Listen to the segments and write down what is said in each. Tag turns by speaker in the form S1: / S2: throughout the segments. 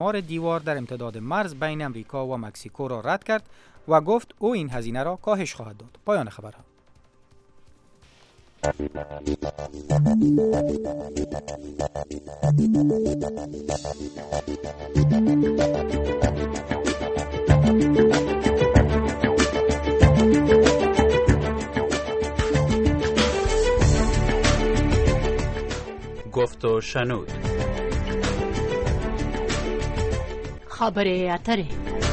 S1: دیوار در امتداد مرز بین امریکا و مکزیکو را رد کرد و گفت او این هزینه را کاهش خواهد داد. پایان خبرها.
S2: گفت و شنود.
S3: خبر اتره.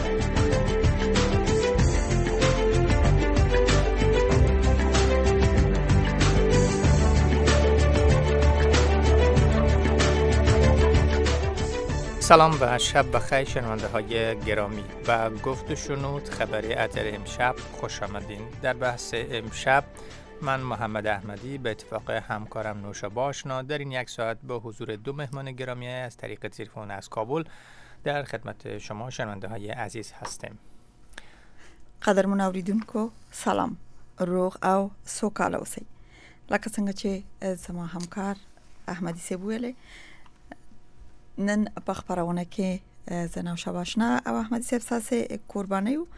S4: سلام و شب بخیر شنونده های گرامی. و گفت و شنود خبر اتر امشب خوش آمدین. در بحث امشب من محمد احمدی به اتفاق همکارم نوشابه آشنا در این یک ساعت با حضور دو مهمان گرامی از طریق تلفن از کابل در خدمت شما شنونده های عزیز هستیم.
S5: قدرمن اوریدونکو سلام، روغ او سوکاله اوسئ. لکه څنګه چې زما همکار احمدي صاحب ویلې، نن په خبرونه کې زه نوشابه آشنا او احمدي صاحب ساسې قرباني یو.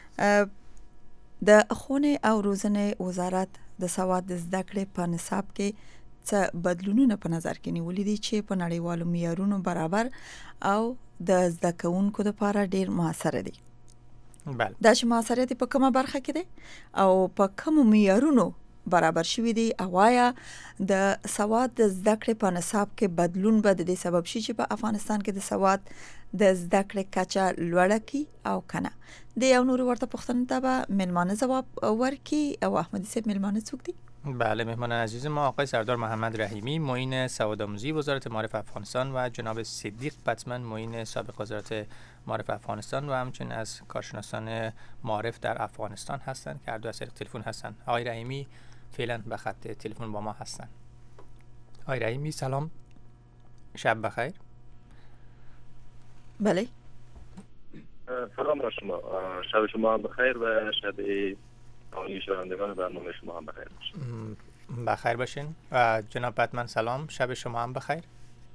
S5: د ښوونې او روزنې وزارت د سواد د زده کړې په نصاب کې څه بدلونونه په نظر کې نیولي دي چې په نړیوالو معیارونو برابر او د زده کوونکو لپاره ډیر موثر دي.
S4: بله.
S5: دا چې موثریت په کومه برخه کې دي او په کوم معیارونو برابر شوی دی، او آیا د سواد د زده کړې په نصاب کې بدلون به د دې سبب شي چې په افغانستان کې د سواد د زده کړې کچه لوړه کی او کنه. د یو نور ورته پوښتنې ته به ملمانه ځواب ورکړي. او احمدي صاحب ملمانه څوک دي؟
S4: بله، مهمان عزیز ما آقای سردار محمد رحیمی، معین سوادآموزی وزارت معارف افغانستان و جناب صدیق بتمن، معین سابق وزارت معارف افغانستان و همچنین از کارشناسان معارف در افغانستان هستند که هر دو از طریق تلفن هستند. آقای رحیمی فعلا به خط تلفن با ما هستند. آقای رحیمی سلام، شب بخیر.
S5: بله.
S6: سلام بر شما، شب شما هم بخیر و شب تمامی شنوندگان برنامه شما هم بخیر باشین.
S4: بخیر باشین. و جناب بتمن سلام، شب شما هم بخیر.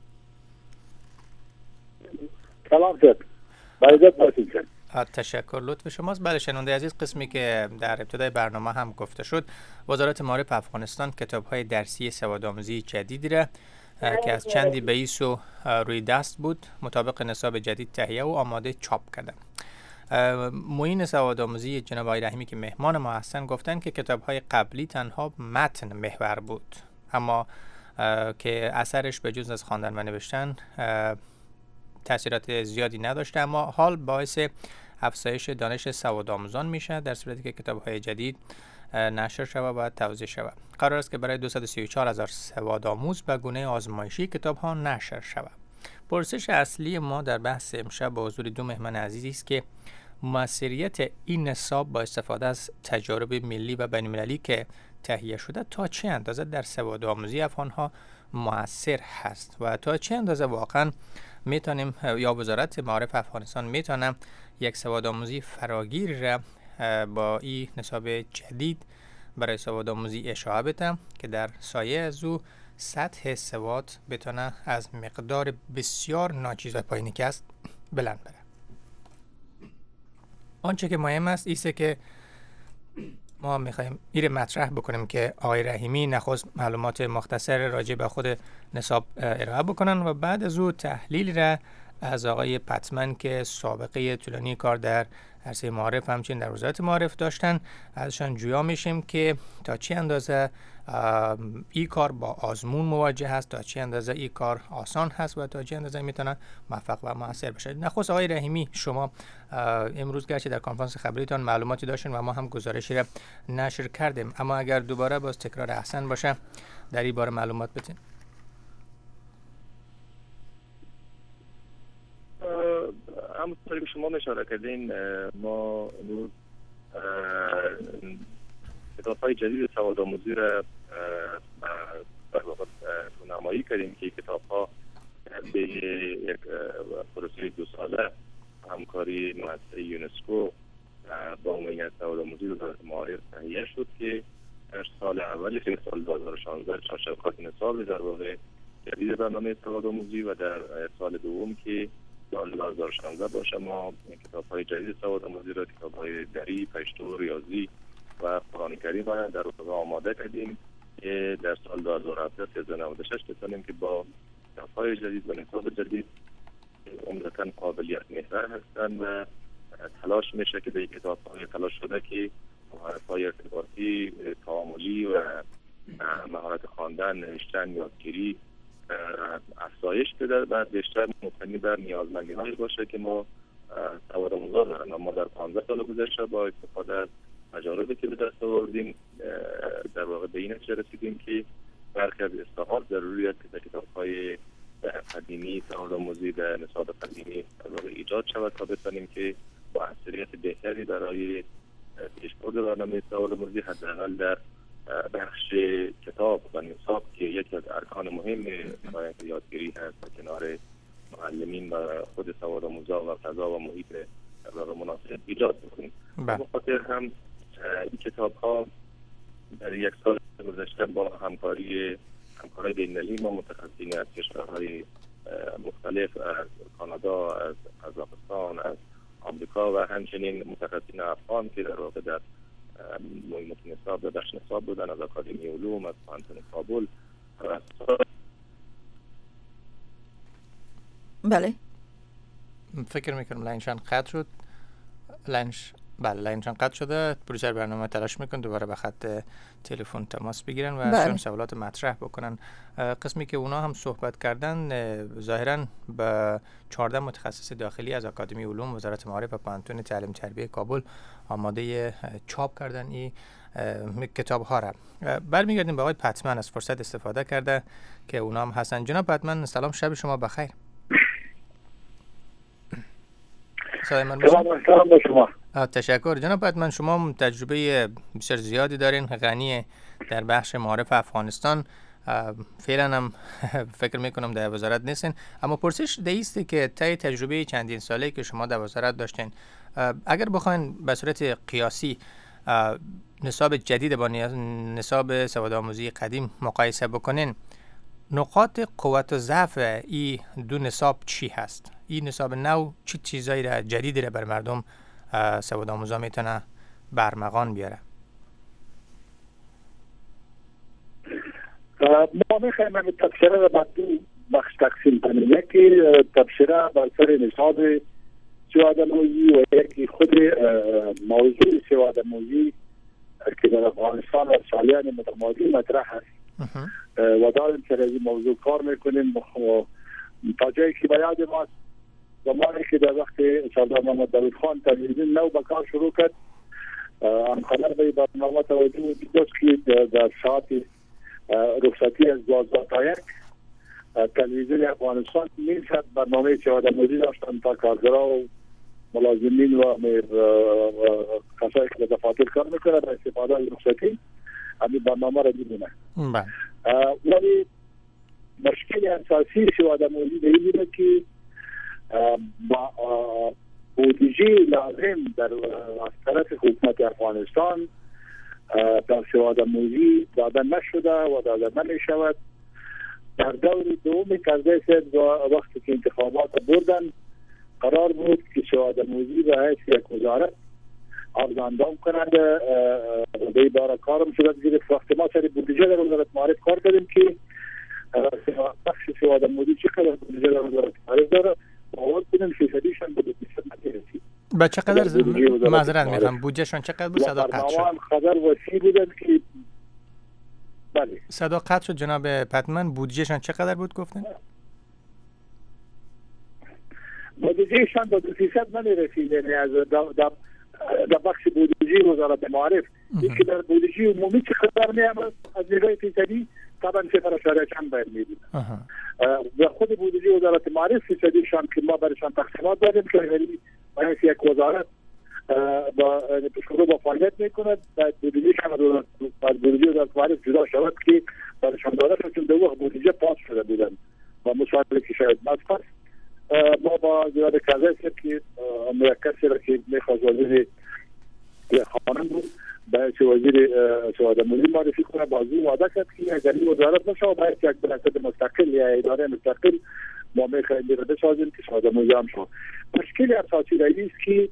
S7: سلام سید، بایدت باشید.
S4: تشکر، لطف شماست. بله شنونده عزیز، قسمی که در ابتدای برنامه هم گفته شد، وزارت معارف افغانستان کتاب‌های درسی سوادآموزی جدیدی را که از چندی بیس و روی دست بود مطابق نصاب جدید تهیه و آماده چاپ کردن. معین سوادآموزی جناب آقای رحیمی که مهمان ما هستن گفتن که کتاب‌های قبلی تنها متن محور بود، اما که اثرش به جز از خواندن و نوشتن تاثیرات زیادی نداشته، اما حال باعث افزایش دانش سوادآموزان میشه در صورتی که کتاب‌های جدید نشر شود و توزیع شود. قرار است که برای 234,000 سوادآموز به گونه آزمایشی کتاب‌ها نشر شود. پرسش اصلی ما در بحث امشب با حضور دو مهمان عزیزی است که موثریت این نصاب با استفاده از تجارب ملی و بین‌المللی که تهیه شده تا چه اندازه در سوادآموزی افغان‌ها مؤثر هست و تا چه اندازه واقعا میتونیم یا وزارت معارف افغانستان میتونه یک سوادآموزی فراگیر را با این نصاب جدید برای سوادآموزی اشاعه بده که در سایه از او سطح سواد بتونه از مقدار بسیار ناچیز و پایینی که است بلند بره. آنچه که مهم است ایسته که ما میخوایم این مطرح بکنیم که آقای رحیمی نخست معلومات مختصر راجع به خود نصاب ارائه بکنن و بعد از او تحلیل را از آقای بتمن که سابقه طولانی کار در عرصه معارف همچنین در وزارت معارف داشتن ازشان جویا میشیم که تا چه اندازه این کار با آزمون مواجه هست، تا چه اندازه این کار آسان هست و تا چه اندازه میتونه موفق و موثر بشه. نخست آقای رحیمی، شما امروز گرچه در کنفرانس خبریتان معلوماتی داشتین و ما هم گزارشی را نشر کردیم، اما اگر دوباره باز تکرار احسن باشه در این باره معلومات بدین.
S6: همونطوری که شما اشاره کردین، ما امروز کتاب‌های جدید سوادآموزی را در واقع نمایی کردیم که کتاب‌ها به یک پروسه 2 ساله همکاری مؤسسه یونسکو با عمومیت سوادآموزی وزارت معارف تهیه شد که در سال اولی که سال 2016 چهارشبکات نصاب در واقع جدید برنامه سوادآموزی و در سال دوم که سال 2016 باشه ما کتاب‌های جدید سوادآموزی را، کتاب‌های دری، پشتو، ریاضی و قرآن کریم را در واقع آماده کردیم که در سال 2017 1396 بتونیم که با کتاب‌های جدید و نصاب جدید عمدتاً قابلیت محور هستند و تلاش میشه که به کتاب‌های تلاش شده که مهارت‌های ارتباطی، تعاملی و مهارت خواندن، نوشتن، یادگیری افزایش بده و بیشتر مبتنی بر نیازمندی‌های باشه که ما سوادآموزان دارن. ما در 15 سال گذشته با استفاده از تجاربی که به دست آوردیم در واقع به این نتیجه رسیدیم که برخی از اصلاحات ضروری است که کتاب‌های قدیمی سوادآموزی در نصاب قدیمی در واقع ایجاد شود تا بتونیم که با اثریت بهتری برای پیشبرد برنامه سوادآموزی حداقل در بخش کتاب و نصاب که یکی از ارکان مهم فرآیند یادگیری هست کنار معلمین و خود سوادآموزا و فضا و محیط در واقع مناسب ایجاد بکنیم. به خاطر هم این کتاب‌ها در یک سال گذشته با همکارای بین‌المللی ما متخصصین از کشورهای مختلف، از کانادا، از قزاقستان، از آمریکا و همچنین متخصصین افغان که در واقع در مهمت نصاب و بخش نصاب بودن، از اکادمی علوم، از پانتون کابل.
S5: بله
S4: فکر میکنم لاینشان قطع شد. لاینشان قطع شده. پروژه برنامه تلاش میکن دوباره به خط تلفن تماس بگیرن و ازشون سوالات مطرح بکنن. قسمی که اونا هم صحبت کردن ظاهرا به 14 متخصص داخلی از اکادمی علوم، وزارت معارف و پانتون تعلیم تربیه کابل آماده چاپ کردن این کتاب ها را. برمیگردیم به آقای پتمن، از فرصت استفاده کرده که اونا هم هستن. جناب پتمن سلام، شب شما بخیر.
S7: سلام به شما.
S4: تشکر جناب پتمن. شما تجربه بسیار زیادی دارین، غنی در بخش معارف افغانستان. فعلا هم فکر میکنم در وزارت نیستین، اما پرسش دیسته که طی تجربه چندین ساله که شما در وزارت داشتین، اگر بخواین به صورت قیاسی نصاب جدید با نصاب سوادآموزی قدیم مقایسه بکنین، نقاط قوت و ضعف این دو نصاب چی هست؟ این نصاب نو چی چیزایی را جدیدی را بر مردم سوادآموزا میتونه برمغان بیاره؟
S7: ما میخوایم این تبصره را به دو بخش تقسیم کنیم. یکی تبصره بر سر نصاب سوادآموزی و یکی خود موضوع سوادآموزی که در افغانستان و سالیان متمادی مطرح هست و داریم که از این موضوع کار میکنیم. تا جایی که به یاد ماست زمانی که در وقت سردار محمد داود خان تلویزیون نو به کار شروع کرد، خبر به برنامه توجه داشت که در ساعت رخصتی از 12 تا 1 تلویزیون افغانستان می‌شد برنامه سوادآموزی داشتن تا کارگرها و ملازمین و کسایی که دفاتر کار میکنه با استفاده از رخصتی همین برنامه را می‌بینه. ولی مشکل اساسی سوادآموزی به این بوده که با بودجه لازم در از طرف حکومت افغانستان در سوادآموزی داده نشده و داده نمیشود. در دور دوم کرده سید وقتی که انتخابات بردن قرار بود که سوادآموزی به حیث یک وزارت ارزاندام کنند و به بار کارم صورت گرفت. وقتی ما سر بودجه در وزارت معارف کار کردیم که بخش سوادآموزی چقدر بودجه در وزارت معارف داره باور کنیم فیصدیشان به 20% نرسید.
S4: با چقدر معذرت میخوام بودجهشون چقدر بود؟ صدا قطع شد.
S7: خبر وسیع بودن که بله
S4: صدا قطع شد. جناب پتمن بودجهشون چقدر بود گفتن؟
S7: بودجهشان به 2% نمیرسید. یعنی از در بخش بودجه وزارت معارف که در بودجه عمومی چقدر میامد از نگاه فیصدی طبعا 0.4 کم باید میدید و خود بودجه وزارت معارف فیصدیشان که ما برایشان تقسیمات دادیم که یعنی باید یک وزارت با شروع با فعالیت میکند باید بودجهشان از بودجه وزارت معارف جدا شود که برایشان داده شد چون دو وقت بودجه پاس شده بودن و مسائلی که شاید پس ما با جناب کازایی که مرکزی را که میخواست وزیر خانم بود باید وزیر سوادآموزی معرفی کنه بازی وعده کرد که اگر این وزارت نشه باید یک بنیاد مستقل یا اداره مستقل ما میخوایم بیره بسازیم که سوادآموزی هم شد. مشکل اساسی رئیس که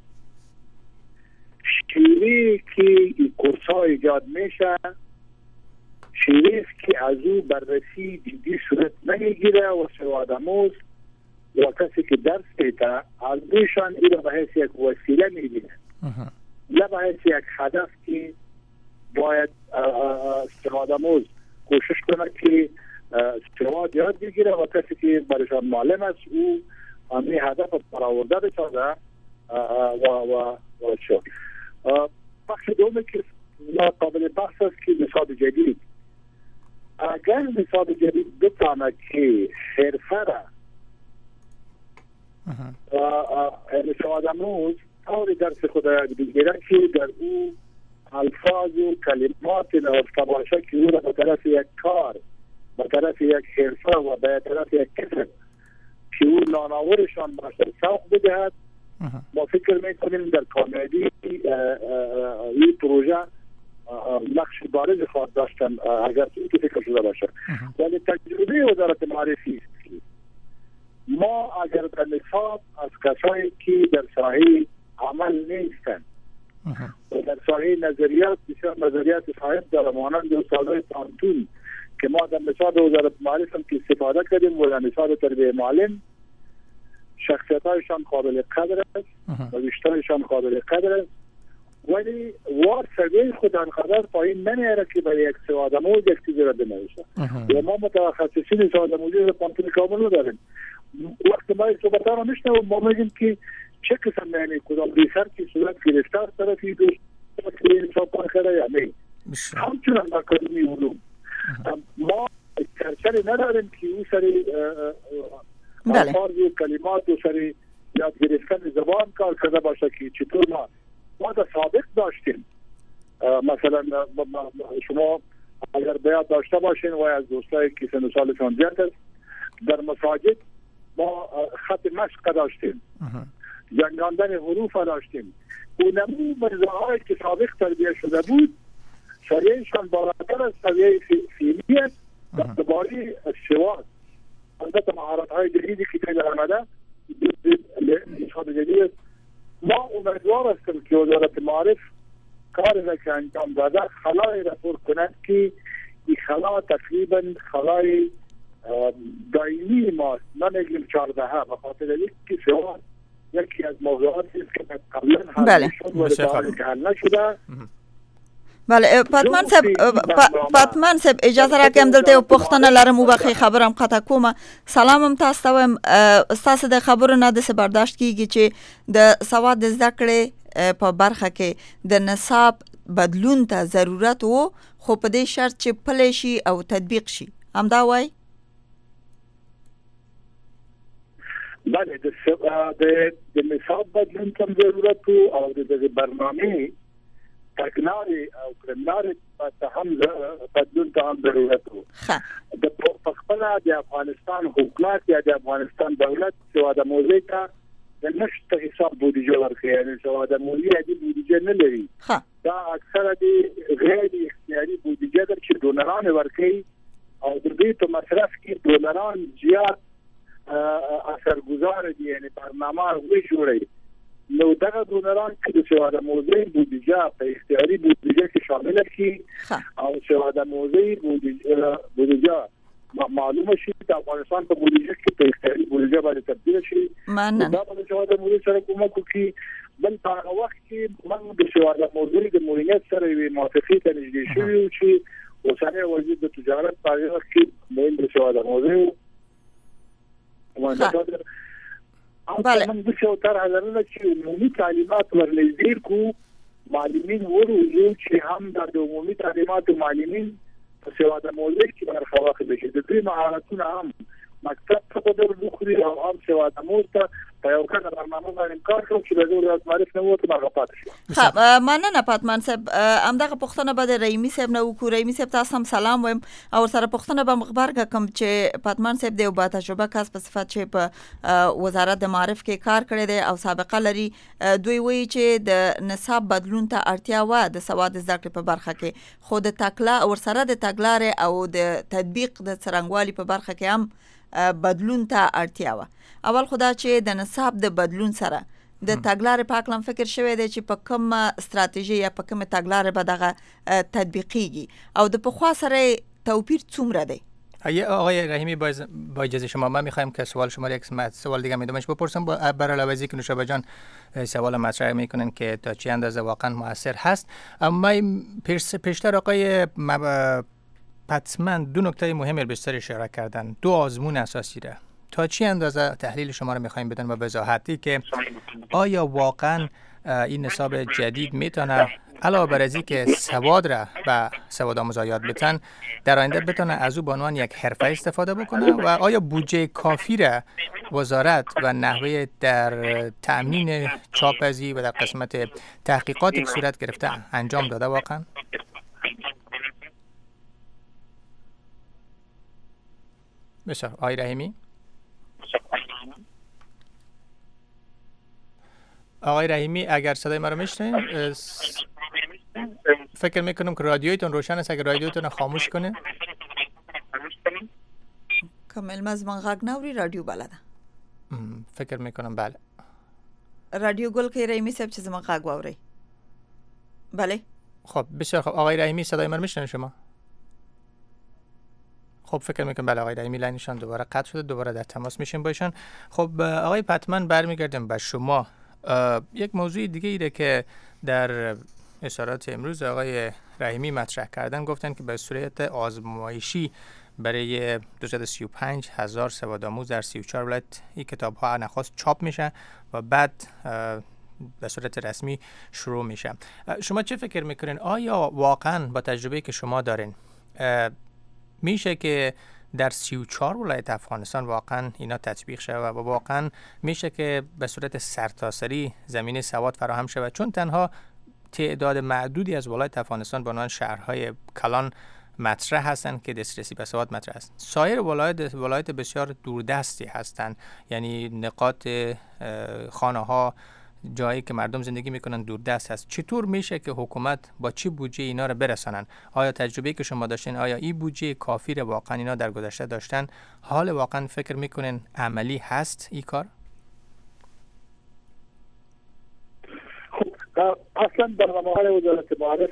S7: شیوهی که کورس‌ها ایجاد میشه شیوهی که از او بررسی جدی صورت نمیگیره و سوادآموز و کسی که درس میده از دویشان این به حیث یک وسیله میبینه نه به حیث یک هدف که باید سوادآموز کوشش کنه که سواد یاد بگیره و کسی که برایشان معلم است او همین هدف برآورده بسازه و شد. بخش دومی که قابل بحث است که نصاب جدید، اگر نصاب جدید بتانه که حرفه را سوادآموز طور درس خود بگیره که در او الفاظ و کلمات نهفته باشه که او را به طرف یک کار، به طرف یک حرفه و به طرف یک کسب که او ناناورشان باشه سوق بدهد. ما فکر میکنیم در کامیابی این پروژه نقش بارز خواهد داشتن اگر که فکر شده باشه. ولی تجربه وزارت معرفی است که ما اگر در نصاب از کسایی که در ساحه عمل نیستن و در ساحه نظریات بسیار نظریات صاحب در مانند استادای پانتون که ما در نصاب وزارت معرفی هم که استفاده کردیم و در نصاب تربیه معلم شخصیتایشان قابل قدر است و بیشترشان قابل قدر است، ولی وار سویه خود انقدر پایین نمیاره که برای یک سوادآموز یک چیزی را بنویسه. و ما متخصصین سوادآموزی را پانتون کامل نداریم. وقتی ما این صحبت را میشنویم ما میگیم که چه قسم یعنی کدام ریسرچ که صورت گرفته از طرفی دوست نصاب کرده یا نه. همچنان در اکادمی علوم ما چرچری نداریم که او سری الفاظ و کلمات و سری یاد گرفتن زبان کار کرده باشه که چطور ما در سابق داشتیم. مثلا شما اگر بیاد داشته باشین و از دوستایی که سن و سالشان زیاد است در مساجد ما خط مشق داشتیم، جنگاندن حروف داشتیم. اونمو مرزاهایی که سابق تربیه شده بود سریعشان بالاتر از سویه فیلی است در باری سواد. البته مهارت های جدیدی که پیدا آمده نصاب جدید است. ما امیدوار هستیم که وزارت معارف کاری را که انجام داده خلایی را پر کند که این خلا تقریبا خلای دائمی ماست، نمیگیم 14 به خاطر اینکه سواد یکی از موضوعاتی است که قبلا حل شد و که حل نشده.
S5: بله پاتمان صاحب اجازه راکړم دلته یو پوښتنه لرم وبخښئ خبرم قطع کومه. سلام هم تاسو ته وایم ستاسو د خبرو نه داسې برداشت کیږي چې د سواد زده کړې په برخه کې د نصاب بدلون ته ضرورت و خو په دې شرط چې پلی شي او تطبیق شي، همدا وایي؟
S7: بله د نصاب بدلون ته ضرورت و او د برنامه تګلارې او کړنلارې ته هم بدلون ته هم ضرورت و. د خپل د افغانستان حکومت یا د افغانستان دولت سوادآموزي ته د نشته حساب بودیجه ورکوي، یعنی سوادآموزي عادي بودیجه نه لري. دا اکثره د غیر اختیاري بودیجه ده چې ډونران ورکوي او د دې په مصرف کې ډونران زیات اثرګذار دي، یعنی برنامه وی جوړوي. نو دغه ډونران چې د سوادآموزي بودیجه په اختیاري بودیجه کې شامل کړي او سوادآموزي بودیجه معلومه شي د افغانستان په بودیجه کې په اختیاري بودیجه باندې تبدیل شي. دا په سوادآموزي سره کومه کوي بل په هغه وخت کې موږ د سوادآموزي د مدیریت سره یو موافقه ته نږدې شوو چې اوسنی وزیر د تجارت په اړه کې مهم د سوادآموزي
S5: بله
S7: من بشه تر حضرنا چې عمومي تعلیمات ورنږدې کو معلمین ورو چې هم د عمومي تعلیمات معلمین په سوادآموزي کې برخه واخلي چې د دې مهارتونه هم مکتب ته در بخوري او هم سوادآموز ته په یو کار برنامه باندې کار کوي چې د وزارت معرفت نه وته مرغپات شي.
S5: مننه پاتمان صاحب. همدغه پوښتنه به د رحیمي صاحب نه وکړو. رحیمي صاحب تاسو هم سلام وایم او سره پوښتنه به مخبر کوم چې پاتمان صاحب د با تجربه کس په صفت چې په وزارت د معارف کې کار کړی دی او سابقه لري، دوی وایي چې د نصاب بدلون ته اړتیا و د سواد زده کړې په برخه کې، خو د تکلا او سره د تګلارې او د تطبیق د څرنګوالي په برخه کې هم بدلون ته اړتیا و. اول خدا چې د نصاب د بدلون سره د تګلارې په اړه فکر شوی دی چې په کوم استراتیژي یا په کوم تګلارې به دغه تطبیقیږي او د پخوا سره توپیر څومره دی؟
S4: آقای رحیمی با اجازه شما من میخوایم که سوال شما یک سوال دیگه میدمش بپرسم برای علاوه که نوشابه جان سوال مطرح میکنن که تا چه اندازه واقعا مؤثر هست. اما پیشتر آقای پتمن دو نکته مهمی رو بیشتر اشاره کردن، دو آزمون اساسی را. تا چه اندازه تحلیل شما رو میخوایم بدن و وضاحتی که آیا واقعا این نصاب جدید میتونه علاوه بر از که سواد را به سواد آموزا یاد بدن در آینده بتونه از او به عنوان یک حرفه استفاده بکنه و آیا بودجه کافی را وزارت و نحوه در تامین چاپ ازی و در قسمت تحقیقاتی که صورت گرفته انجام داده واقعا؟ بسیار. آقای رحیمی؟ آقای رحیمی اگر صدای ما رو میشنوین فکر میکنم که رادیویتون روشن است، اگر رادیویتون رو خاموش کنه.
S5: کامل از من غږ نوري رادیو بلده.
S4: فکر میکنم بله.
S5: رادیو گل که رحیمی صاحب چیز من غږ واوري. بله.
S4: خب بسیار خب. آقای رحیمی صدای ما رو میشنوین شما؟ خب فکر میکنم بله. آقای رحیمی لاینشان دوباره قطع شده، دوباره در تماس میشیم با ایشان. خب آقای پتمن برمیگردیم به شما. یک موضوع دیگه ایره که در اشارات امروز آقای رحیمی مطرح کردن، گفتن که به صورت آزمایشی برای 235,000 سوادآموز در 34 ولایت این کتاب ها نخست چاپ میشه و بعد به صورت رسمی شروع میشه. شما چه فکر میکنین؟ آیا واقعا با تجربه که شما دارین میشه که در 34 ولایت افغانستان واقعا اینا تطبیق شود و واقعا میشه که به صورت سرتاسری زمینه سواد فراهم شود؟ چون تنها تعداد معدودی از ولایت افغانستان به عنوان شهرهای کلان مطرح هستند که دسترسی به سواد مطرح است. سایر ولایت بسیار دوردستی هستند، یعنی نقاط خانه ها، جایی که مردم زندگی میکنن دوردست هست. چطور میشه که حکومت با چی بودجه اینا رو برسانن؟ آیا تجربه‌ای که شما داشتین، آیا این بودجه کافی رو واقعا اینا در گذشته داشتن؟ حال واقعا فکر میکنین عملی هست این کار؟
S7: اصلا برنامه‌های وزارت معارف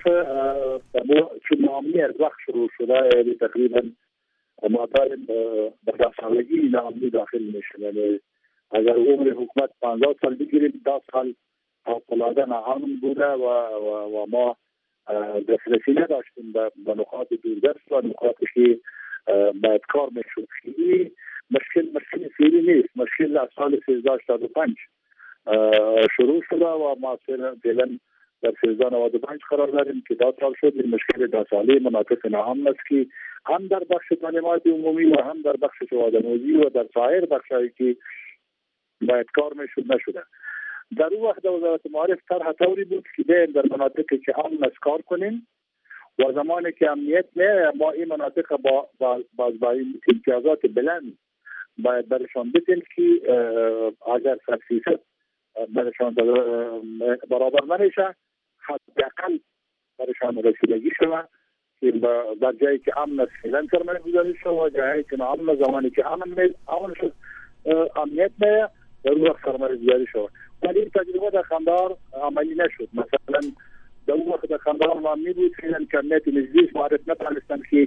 S7: چون نامی از وقت شروع شده، یعنی تقریبا ما داریم به 10 سالگی نامی داخل میشه. یعنی اگر عمر حکومت 50 سال بگیریم 10 سال فوق‌العاده ناامن بوده و ما دسترسی نداشتیم به نقاط دوردست و نقاطی که باید کار میشد. این مشکل فعلی نیست، مشکل از سال 1385 شروع شده و ما فعلا در 1395 قرار داریم که 10 سال شد. این مشکل 10 ساله مناطق ناامن است که هم در بخش تعلیمات عمومی و هم در بخش سوادآموزی و در سایر بخش‌هایی که باید کار میشد نشده. در اون وقت وزارت معارف طرح طوری بود که بیایم در مناطقی که امن است کار کنیم و زمانی که امنیت نه، ما این مناطق با این امتیازات بلند باید برشان بدیم که اگر 100% برشان برابر نمیشه، حداقل برشان رسیدگی شود که در جایی که امن است فعلا سرمایه گذاری شود و جایی که ناامن، زمانی که امن شد امنیت نه در اون وقت سرمایه گذاری شود. ولی این تجربه در قندهار عملی نشد. مثلا در اون وقت در قندهار معمولی بود فعلا که امنیت نزدیک معرف نتوانستند که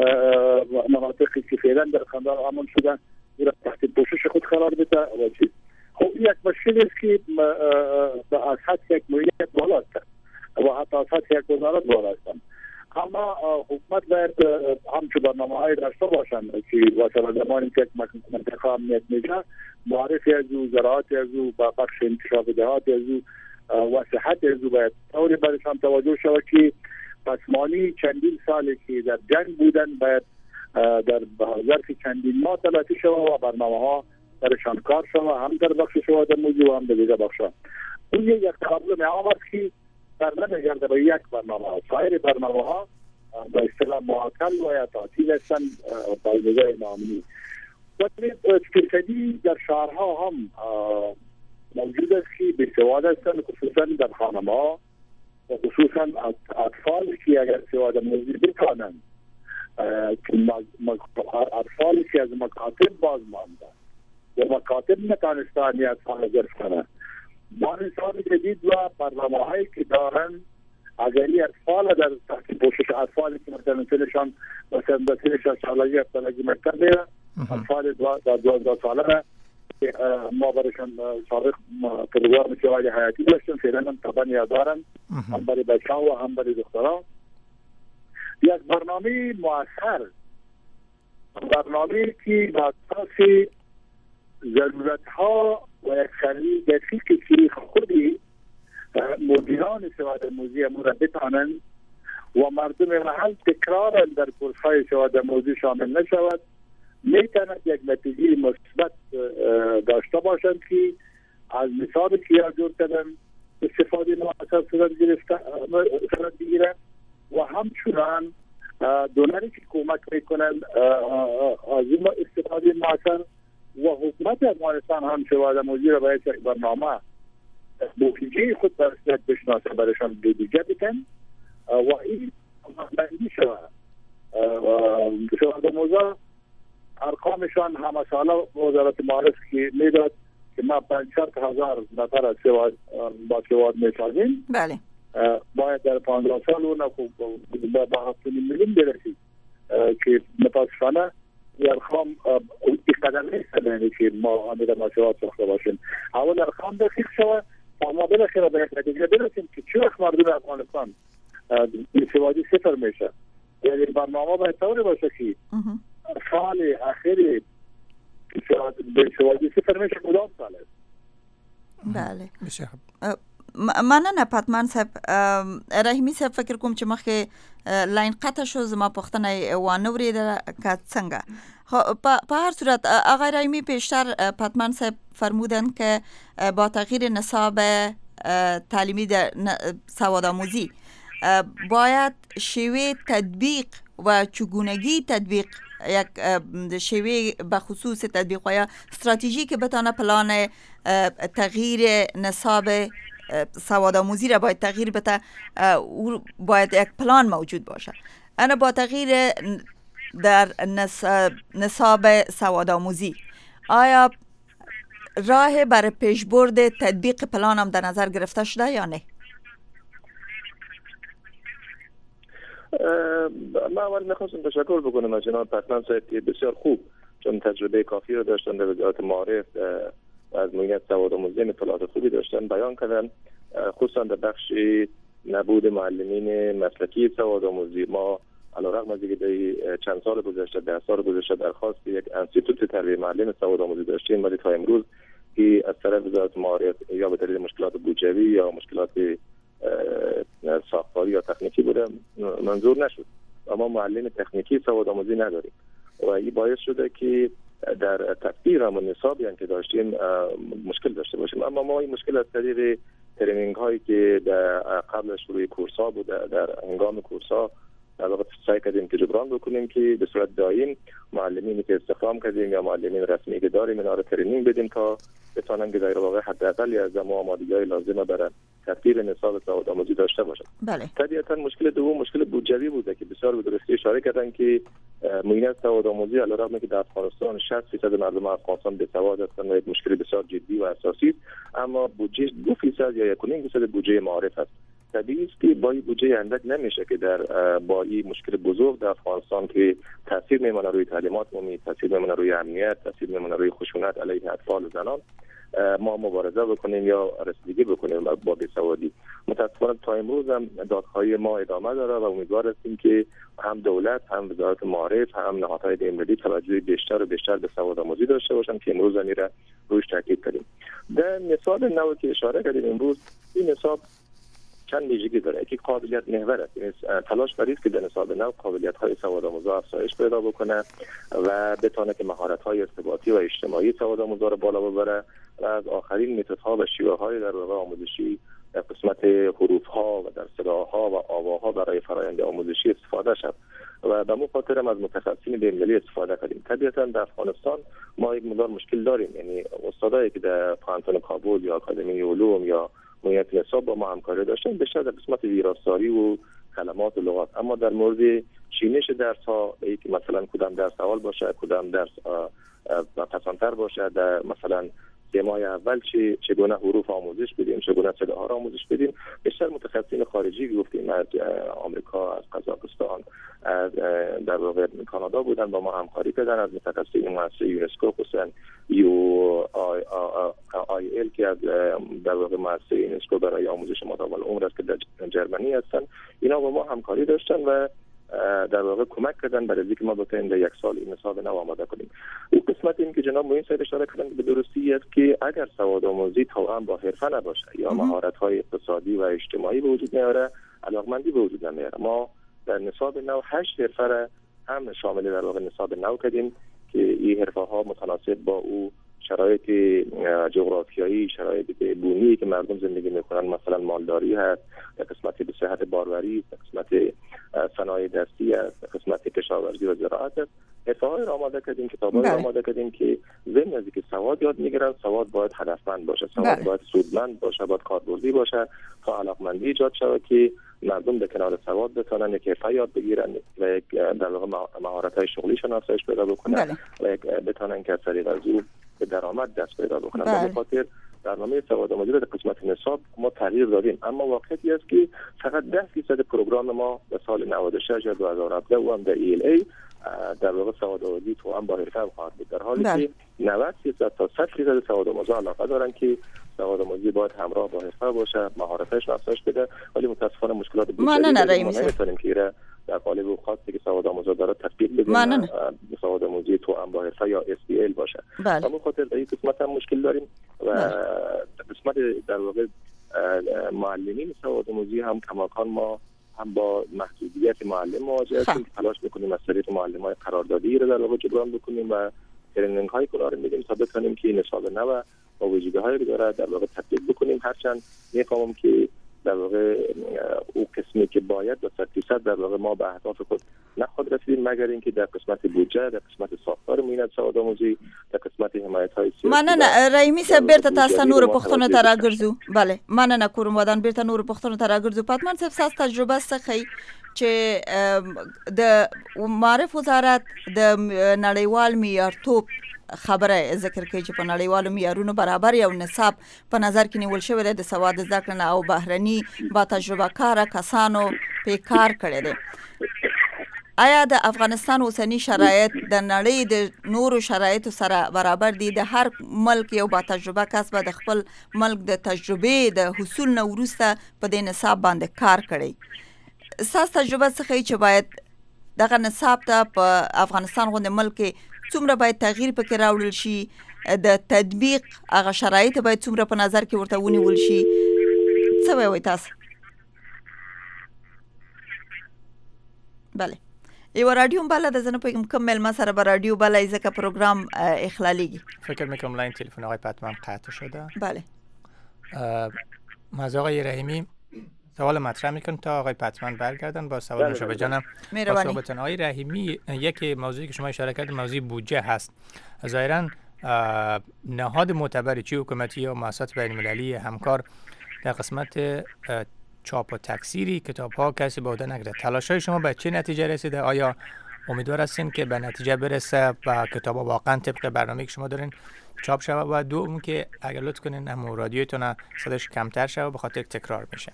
S7: مناطقی که فعلا در قندهار امن شدن را تحت پوشش خود قرار بده و چیز. خب یک مشکل است که از حد یک موقعیت بالا است و حتی از حد یک وزارت بالا است. اما حکومت باید همچون برنامه‌های داشته باشند که واسه زمانی که منطقه امنیت میشه معرفی از او، زراعت از او، با بخش انکشاف دهات از او و صحت از او باید طوری برشان توجه شود که پسمانی چندین سالی که در جنگ بودن باید در ظرف چندین ماه تلافی شود و برنامه‌ها برشان کار شود، هم در بخش سوادآموزی و هم در دیگر بخش‌ها. این یک پرابلم عام است که در نمیگرده به یک برنامه. سایر برنامه‌ها به اصطلاح معطل و یا تعطیل هستند با وجه ناامنی. ولی اقتصادی در شهرها هم موجود است که بی‌سواد هستند، خصوصا در خانه‌ها و خصوصا اطفال که اگر سوادآموزی بتوانند که اطفالی که از مکاتب باز مانده و مکاتب نتانستن یا اطفال گرفت کنه با نصاب جدید و برنامه هایی که دارن اگری اطفال در تحت پوشش اطفالی که مثلا سنشان مثلا سنشان سالگی اطفالگی مکتب میره اطفال 12 ساله ما برایشان سابق پروگرام سوال حیاتی داشتیم فعلا هم طبعا یادارن هم برای بچه ها و هم برای دخترها یک برنامه مؤثر برنامه که با اساس ضرورت ها و یک سلیقه‌ای که خودی مدیران سواد آموزی را بتانند و مردم محل تکرار در کورس‌های سواد آموزی شامل نشود میتواند یک نتیجه مثبت داشته باشند که از نصابی که جور کردن استفاده مؤثر صورت بگیرد و همچنان دونری که کمک میکنند از این استفاده مؤثر و حکومت افغانستان هم سواد آموزی را باید یک برنامه بودجه خود در صورت بشناسه برایشان بودجه بکن و این مندی شود سواد آموزا ارقامشان همه ساله وزارت معارف که میداد که ما 500,000 نفر از با سواد میسازیم
S5: بله
S7: باید در 15 سال اون با 7 میلیون برسید که متاسفانه این ارقام اینقدر نیست که ما آمده ما سواد ساخته باشیم اول ارقام دقیق شود و ما بالاخره به یک نتیجه برسیم که چه وقت مردم افغانستان سوادی صفر میشه یعنی برنامه باید طوری باشه که سال اخیر سوادی صفر میشه کدام سال است
S5: بله
S4: بسیار
S5: مننه پتمن صاحب رحیمی صاحب فکر کوم چې مخکې لاین قطع شو زما پوښتنه وانه وریده که څنګه په هر صورت آقای رحیمی پیشتر پتمن صاحب فرمودن که با تغییر نصاب تعلیمی در سواد آموزی باید شیوه تطبیق و چگونگی تطبیق یک شیوه بخصوص تطبیق و یا استراتژی که بتانه پلان تغییر نصاب سواد آموزی را باید تغییر بده باید یک پلان موجود باشه انا با تغییر در نصاب سواد آموزی آیا راه برای پیشبرد تطبیق پلان هم در نظر گرفته شده یا نه؟
S6: من اول میخواستم تشکر بکنم از جناب پتمن صاحب که بسیار خوب چون تجربه کافی رو داشتن در وزارت معارف از موقعیت سواد آموزی اطلاعات خوبی داشتن بیان کردن خصوصا در بخش نبود معلمین مسلکی سواد آموزی ما علیرغم از اینکه چند سال گذشته 10 سال گذشته درخواست یک انستیتوت تربیه معلم سواد آموزی داشتیم ولی تا امروز که از طرف وزارت معارف یا به دلیل مشکلات بودجوی یا مشکلات ساختاری یا تکنیکی بوده منظور نشد اما معلم تکنیکی سواد آموزی نداریم و این باعث شده که در تطبیق همون نصابی که داشتیم مشکل داشته باشیم اما ما این مشکل از طریق ترینینگ هایی که در قبل شروع کورس ها بود در هنگام کورس ها در واقع سعی کردیم که جبران بکنیم که به صورت دائم معلمینی که استخدام کردیم یا معلمین رسمی که داریم اینا رو ترینینگ بدیم تا بتونن که در واقع حداقل از آمادگی‌های لازمه برای تطبیق نصاب سواد آموزی داشته باشند.
S5: بله.
S6: طبیعتاً مشکل دوم مشکل بودجوی بوده که بسیار به درستی اشاره کردن که موینت سواد آموزی علیرغم اینکه در افغانستان 60% مردم افغانستان به سواد هستند و یک مشکل بسیار جدی و اساسی است اما بودجه 2% یا 1.5% بودجه معارف است. طبیعی است که با این بودجه اندک نمیشه که در با این مشکل بزرگ در افغانستان که تاثیر میمونه روی تعلیمات عمومی، تاثیر میمونه روی امنیت، تاثیر میمونه روی خشونت علیه اطفال و زنان ما مبارزه بکنیم یا رسیدگی بکنیم با بیسوادی. متاسفانه تا امروز هم دادخواهی ما ادامه داره و امیدوار هستیم که هم دولت هم وزارت معارف هم نهادهای بین‌المللی توجه بیشتر و بیشتر به سواد آموزی داشته باشن که امروز میره روش تاکید کردیم. در نصاب نو که اشاره کردیم امروز این نصاب چند ویژگی داره که قابلیت محور است یعنی تلاش بر است که در نصاب نو قابلیت‌های سواد آموزا افزایش پیدا بکنه و بتونه که مهارت‌های ارتباطی و اجتماعی سواد آموزا رو بالا ببره و از آخرین متدها و شیوه‌های در واقع آموزشی در قسمت حروف‌ها و در صداها و آواها برای فرآیند آموزشی استفاده شد و به مو خاطر از متخصصین بین‌المللی استفاده کردیم. طبیعتاً در افغانستان ما یک مقدار مشکل داریم یعنی استادایی که در پانتون کابل یا آکادمی علوم یا موقعیت نصاب با ما همکاری داشتن بیشتر در قسمت ویراستاری و کلمات و لغات. اما در مورد چینش درس ها به اینکه مثلا کدام درس اول باشه، کدام درس پسانتر باشه، در مثلا 3 ماه اول چگونه حروف آموزش بدیم، چگونه صداها را آموزش بدیم، بیشتر متخصصین خارجی گفتیم از آمریکا، از قزاقستان، از در واقع کانادا بودن، با ما همکاری کردن، از متخصصین مؤسسه یونسکو، خصوصا UIL که از در واقع مؤسسه یونسکو برای آموزش مادام العمر است که در جرمنی هستن. اینا با ما همکاری داشتن و در واقع کمک کردن برای اینکه ما بتونیم در 1 سال این نصاب نو آماده کنیم. اون قسمت این که جناب معین صاحب اشاره کردن به درستی است که اگر سواد آموزی توأم با حرفه نباشه یا مهارت‌های اقتصادی و اجتماعی به وجود نیاره، علاقمندی به وجود نمیاره. ما در نصاب نو 8 حرفه را هم شامل در واقع نصاب نو کردیم که این حرفه‌ها متناسب با او شرایط جغرافیایی، شرایط بومی که مردم زندگی میکنن، مثلا مالداری هست، قسمت به صحت باروری، قسمت صنایع دستی است، قسمت کشاورزی و زراعت است. حرفه‌های را آماده کردیم، کتاب‌های را آماده کردیم که ضمن از اینکه سواد یاد میگیرن، سواد باید هدفمند باشه، سواد باید سودمند باشه، باید کاربردی باشه تا علاقمندی ایجاد شود که مردم به کنار سواد بتونن یک حرفه یاد بگیرن و یک در واقع مهارت‌های شغلیشون افزایش پیدا بکنن و یک بتونن که از طریق از او به درآمد دست پیدا بکنن. به خاطر برنامه سواد آموزی در قسمت نصاب ما تغییر دادیم، اما واقعیتی است که فقط 10% پروگرام ما در سال 96 یا 2017 و هم در ELA در واقع سواد آموزی تو هم با حرفه خواهد بود، در حالی که 90% تا 100% سواد آموزان علاقه دارن که سواد آموزی باید همراه با حرفه باشه، مهارتش افزایش بده. ولی متاسفانه مشکلات بودجه نمی‌تونیم که در قالب خاصی که سواد آموزا داره تطبیق بدیم، سواد آموزی تو هم با حرفه یا SPL باشه. همون خاطر در این قسمت هم مشکل داریم و قسمت در واقع معلمین سواد آموزی هم کماکان ما هم با محدودیت معلم مواجه هستیم که تلاش میکنیم از طریق معلم‌های قراردادی رو در واقع جبران بکنیم و ترینینگ‌های قرار میدیم تا بتونیم که نصاب نو با ویژگی‌هایی رو داره در واقع تطبیق بکنیم. هرچند میفهمم که در واقع او قسمی که باید به 100% در واقع ما به اهداف خود نخود رسیدیم، مگر اینکه در قسمت بودجه، در قسمت ساختار مینت سواد آموزی، در قسمت حمایت‌های سیاسی
S5: مننه رحیمی صاحب بیرته تاسو نور پښتنو ته راګرځو. بله مننه کوم ودان بیرته نور پښتنو ته راګرځو. پاتمان صاحب ساس تجربه څخه چې د معرف وزارت د نړیوال معیارتوب خبره ذکر کوي چې په نړیوالو معیارونو برابر یو نصاب په نظر کې نیول شوی دی د سواد زده کړې او بهرني با تجربه کار کسانو په کار کړی دی. آیا د افغانستان اوسنی شرایط د نړۍ د نورو شرایطو سره برابر دي؟ د هر ملک یو با تجربه کس به د خپل ملک د تجربې د حصول نه وروسته په دې نصاب باندې کار کړی. ساس تجربه څخه چې باید دغه نصاب ته په افغانستان غونډه ملک څومره باید تغییر پکې راوړل شي، د تطبیق هغه شرایط باید څومره په نظر کې ورته ونیول شي، څه وایي تاسو؟ بله یو رادیو بالا د زنه په کوم مل ما سره به رادیو بالا ځکه پروګرام اخلالیږي.
S4: فکر میکنم لاین تلفن آقای پتمن قطع شده.
S5: بله
S4: از آقای رحیمی سوال مطرح میکنم تا آقای پتمن برگردن با سوال نوشابه جانم. مهربانی. آقای رحیمی یک موضوعی که شما اشاره کردید موضوع بودجه هست. ظاهرا نهاد معتبری چه حکومتی یا مؤسسات بین‌المللی همکار در قسمت چاپ و تکثیری کتاب‌ها کسی به عهده نگرفت. تلاش‌های شما به چه نتیجه رسیده؟ آیا امیدوار هستین که به نتیجه برسه و کتاب‌ها واقعا طبق برنامه‌ای که شما دارین چاپ شود؟ و دوم که اگر لطف کنین هم رادیوتون صداش کمتر شود به خاطر تکرار میشه.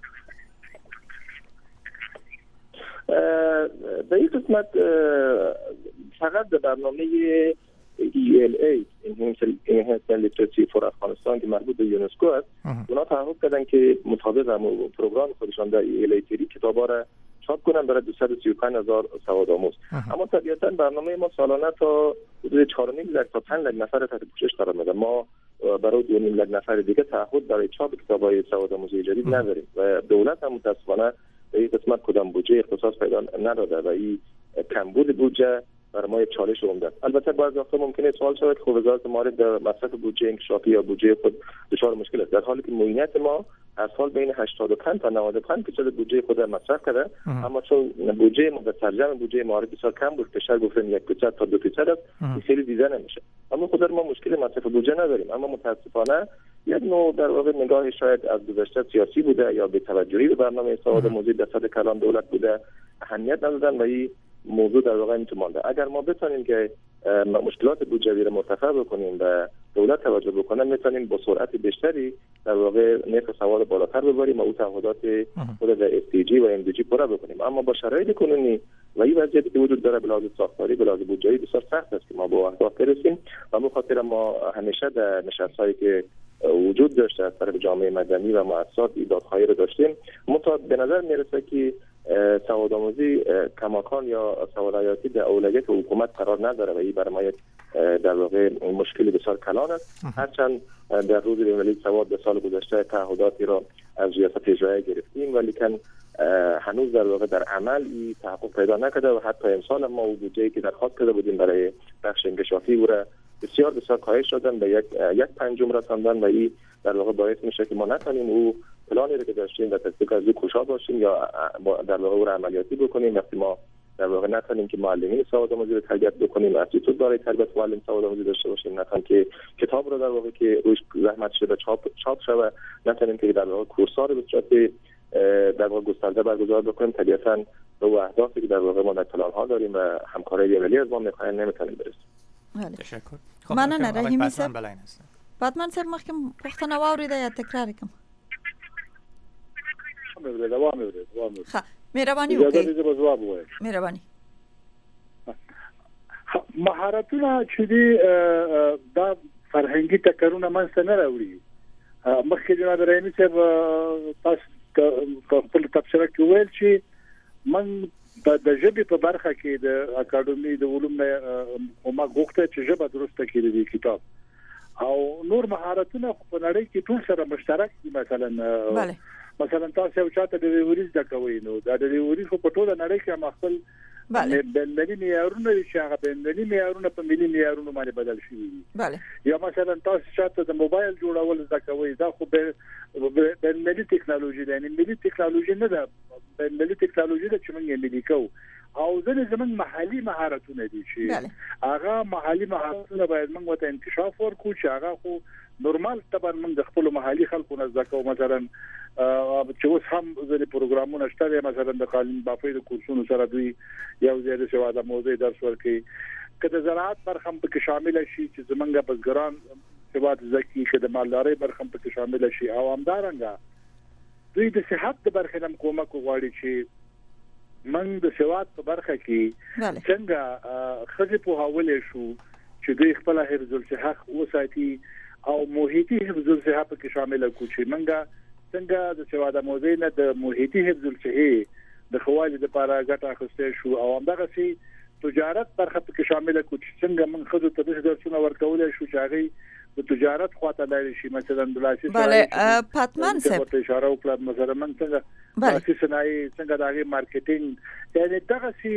S6: به این قسمت فقط به برنامه ELA Enhanced Literacy for افغانستان که مربوط به یونسکو است، اونا تعهد کردن که مطابق پروگرام خودشان در ELA 3 کتابا را چاپ کنن برای 235,000 سواد آموز. اما طبیعتا برنامه ما سالانه تا حدود 4.5 لک تا 5 لک نفر تحت پوشش قرار میده. ما برای 2.5 لک نفر دیگه تعهد برای چاپ کتابای سواد آموزی جدید نداریم و دولت هم متاسفانه به این قسمت کدام بودجه اختصاص پیدا نداده و این کمبود بودجه برای ما یک چالش عمده است. البته بعضی وقتا ممکنه سوال شود که وزارت مالیه در مصرف بودجه انکشافی یا بودجه خود دچار مشکل است، در حالی که معینیت ما هر سال بین 85 تا 95% بودجه خود مصرف کرده، اما چون بودجه ما به ترجمه بودجه مالیه بسیار کم بود، بیشتر گفتن 1% تا 2% است، این خیلی دیده نمیشه. اما خود ما مشکل مصرف بودجه نداریم، اما متاسفانه یک نوع در واقع نگاه شاید از گذشته سیاسی بوده یا بی‌توجهی به برنامه سواد موزی در سطح کلان دولت بوده، اهمیت ندادن و این موضوع در واقع اینجا مانده. اگر ما بتونیم که مشکلات بودجوی را مرتفع بکنیم و دولت توجه بکنه، میتونیم با سرعت بیشتری در واقع نرخ سواد بالاتر ببریم و او تعهدات خود در SDG و MDG پورا بکنیم. اما با شرایط کنونی و این وضعیتی که وجود داره، به لحاظ ساختاری به لحاظ بودجه‌ای بسیار سخت است که ما با اهداف برسیم و به خاطر ما همیشه در نشست‌هایی که وجود داشته از طرف جامعه مدنی و مؤسسات ایجادخواهی رو داشتیم، به نظر میرسه که سوادآموزی کماکان یا سوادآیاتی در اولویت حکومت قرار نداره و این برای ما یک در واقع مشکلی بسیار کلان است. هرچند در روز بین‌المللی سواد در سال گذشته تعهداتی را از ریاست اجرایی گرفتیم، ولی هنوز در واقع در عمل این تحقق پیدا نکرده و حتی امسال ما بودجه‌ای که درخواست کرده بودیم برای بخش انکشافی او را بسیار کاهش دادن به یک پنجم رساندن و این در واقع باعث میشه که ما نتونیم او پلانی رو که داشتیم در تطبیق از او کوشا باشیم یا در واقع او را عملیاتی بکنیم. وقتی ما در واقع نتونیم که معلمین سوادآموزی رو تربیت بکنیم، اساتید برای تربیت معلم سوادآموزی داشته باشیم، نتونیم که کتاب رو در واقع که روش زحمت شده چاپ شده، نتونیم که در واقع کورس‌ها رو به صورت در واقع گسترده برگزار بکنیم، طبیعتاً به اهدافی که در واقع ما در پلان‌ها داریم و همکاری بین‌المللی از ما می‌خواهند نمی‌تونیم برسیم.
S5: بله.
S4: تشکر.
S5: مننه رحیمی صاحب.
S4: بلاین
S5: پاتمان صاحب مخکې پوښتنه واورېده یا تکرار کړم؟ ښه مهرباني وکړئ. مهرباني.
S7: مهارتونه چې دي دا فرهنګي ټکرونه منځته نه راوړي. مخکې جناب رحیمي صاحب تاسو خپل تبصره کې ویل چې من د ژبې په برخه کې د اکاډمي د علوم نه ما غوښته چې ژبه درسته کړي د کتاب او نور مهارتونه په نړۍ کې ټول سره مشترک دي. مثلا تاسو یو چاته د ډیلیوري د کوي نو د ډیلیوري په ټوله نړۍ کې مخفل بلنی معیارونه چې هغه بلنی معیارونه په ملي معیارونو باندې بدل شوي دي. یا مثلا تاسو چاته د موبایل جوړول د کوي دا خو به ملي ټکنالوژي ده، یعنی ملي ټکنالوژي نه ده، ملي ټکنالوژي ده چې موږ یې ملي کوو. او ځنې زموږ محلي مهارتونه دي چې هغه محلي مهارتونه باید موږ ته انکشاف ورکړو چې هغه خو نورمال طبعا موږ د خپل محلي خلکو نه زده کوو. مثلا چې اوس هم ځینې پروګرامونه شته، مثلا د قالین بافي د کورسونو سره دوی یو ځای د سوادآموزۍ درس ورکوي. که د زراعت برخه هم پکې شامل شي چې زمونږ بزګران سواد زکی که د مالدارۍ برخه هم پکې شامل شي او همدارنګه دوی د صحت د برخې هم کومک غواړي چې موږ د سواد په برخه کې څنګه خځې په حواله شو چې دوی خپل حفظ الصحه وساتي او محیطي حفظ الصحه پکې شامل کو چې موږ څنګه د سوادآموزۍ نه د محیطي حفظ الصحه د خوالي د لپاره ګټه اخیستل شو او همدغه سي تجارت برخه پکې شامل کو چې څنګه موږ خود ته د درسونو ورکول شو چې هغه د تجارت خواته لري شي. مثلا بلاسي
S5: بله پاتمان صاحب
S7: ته اشاره وکړه مثلا موږ څنګه بلاسي صنایع څنګه دغه مارکیټینګ یعنی دغه سي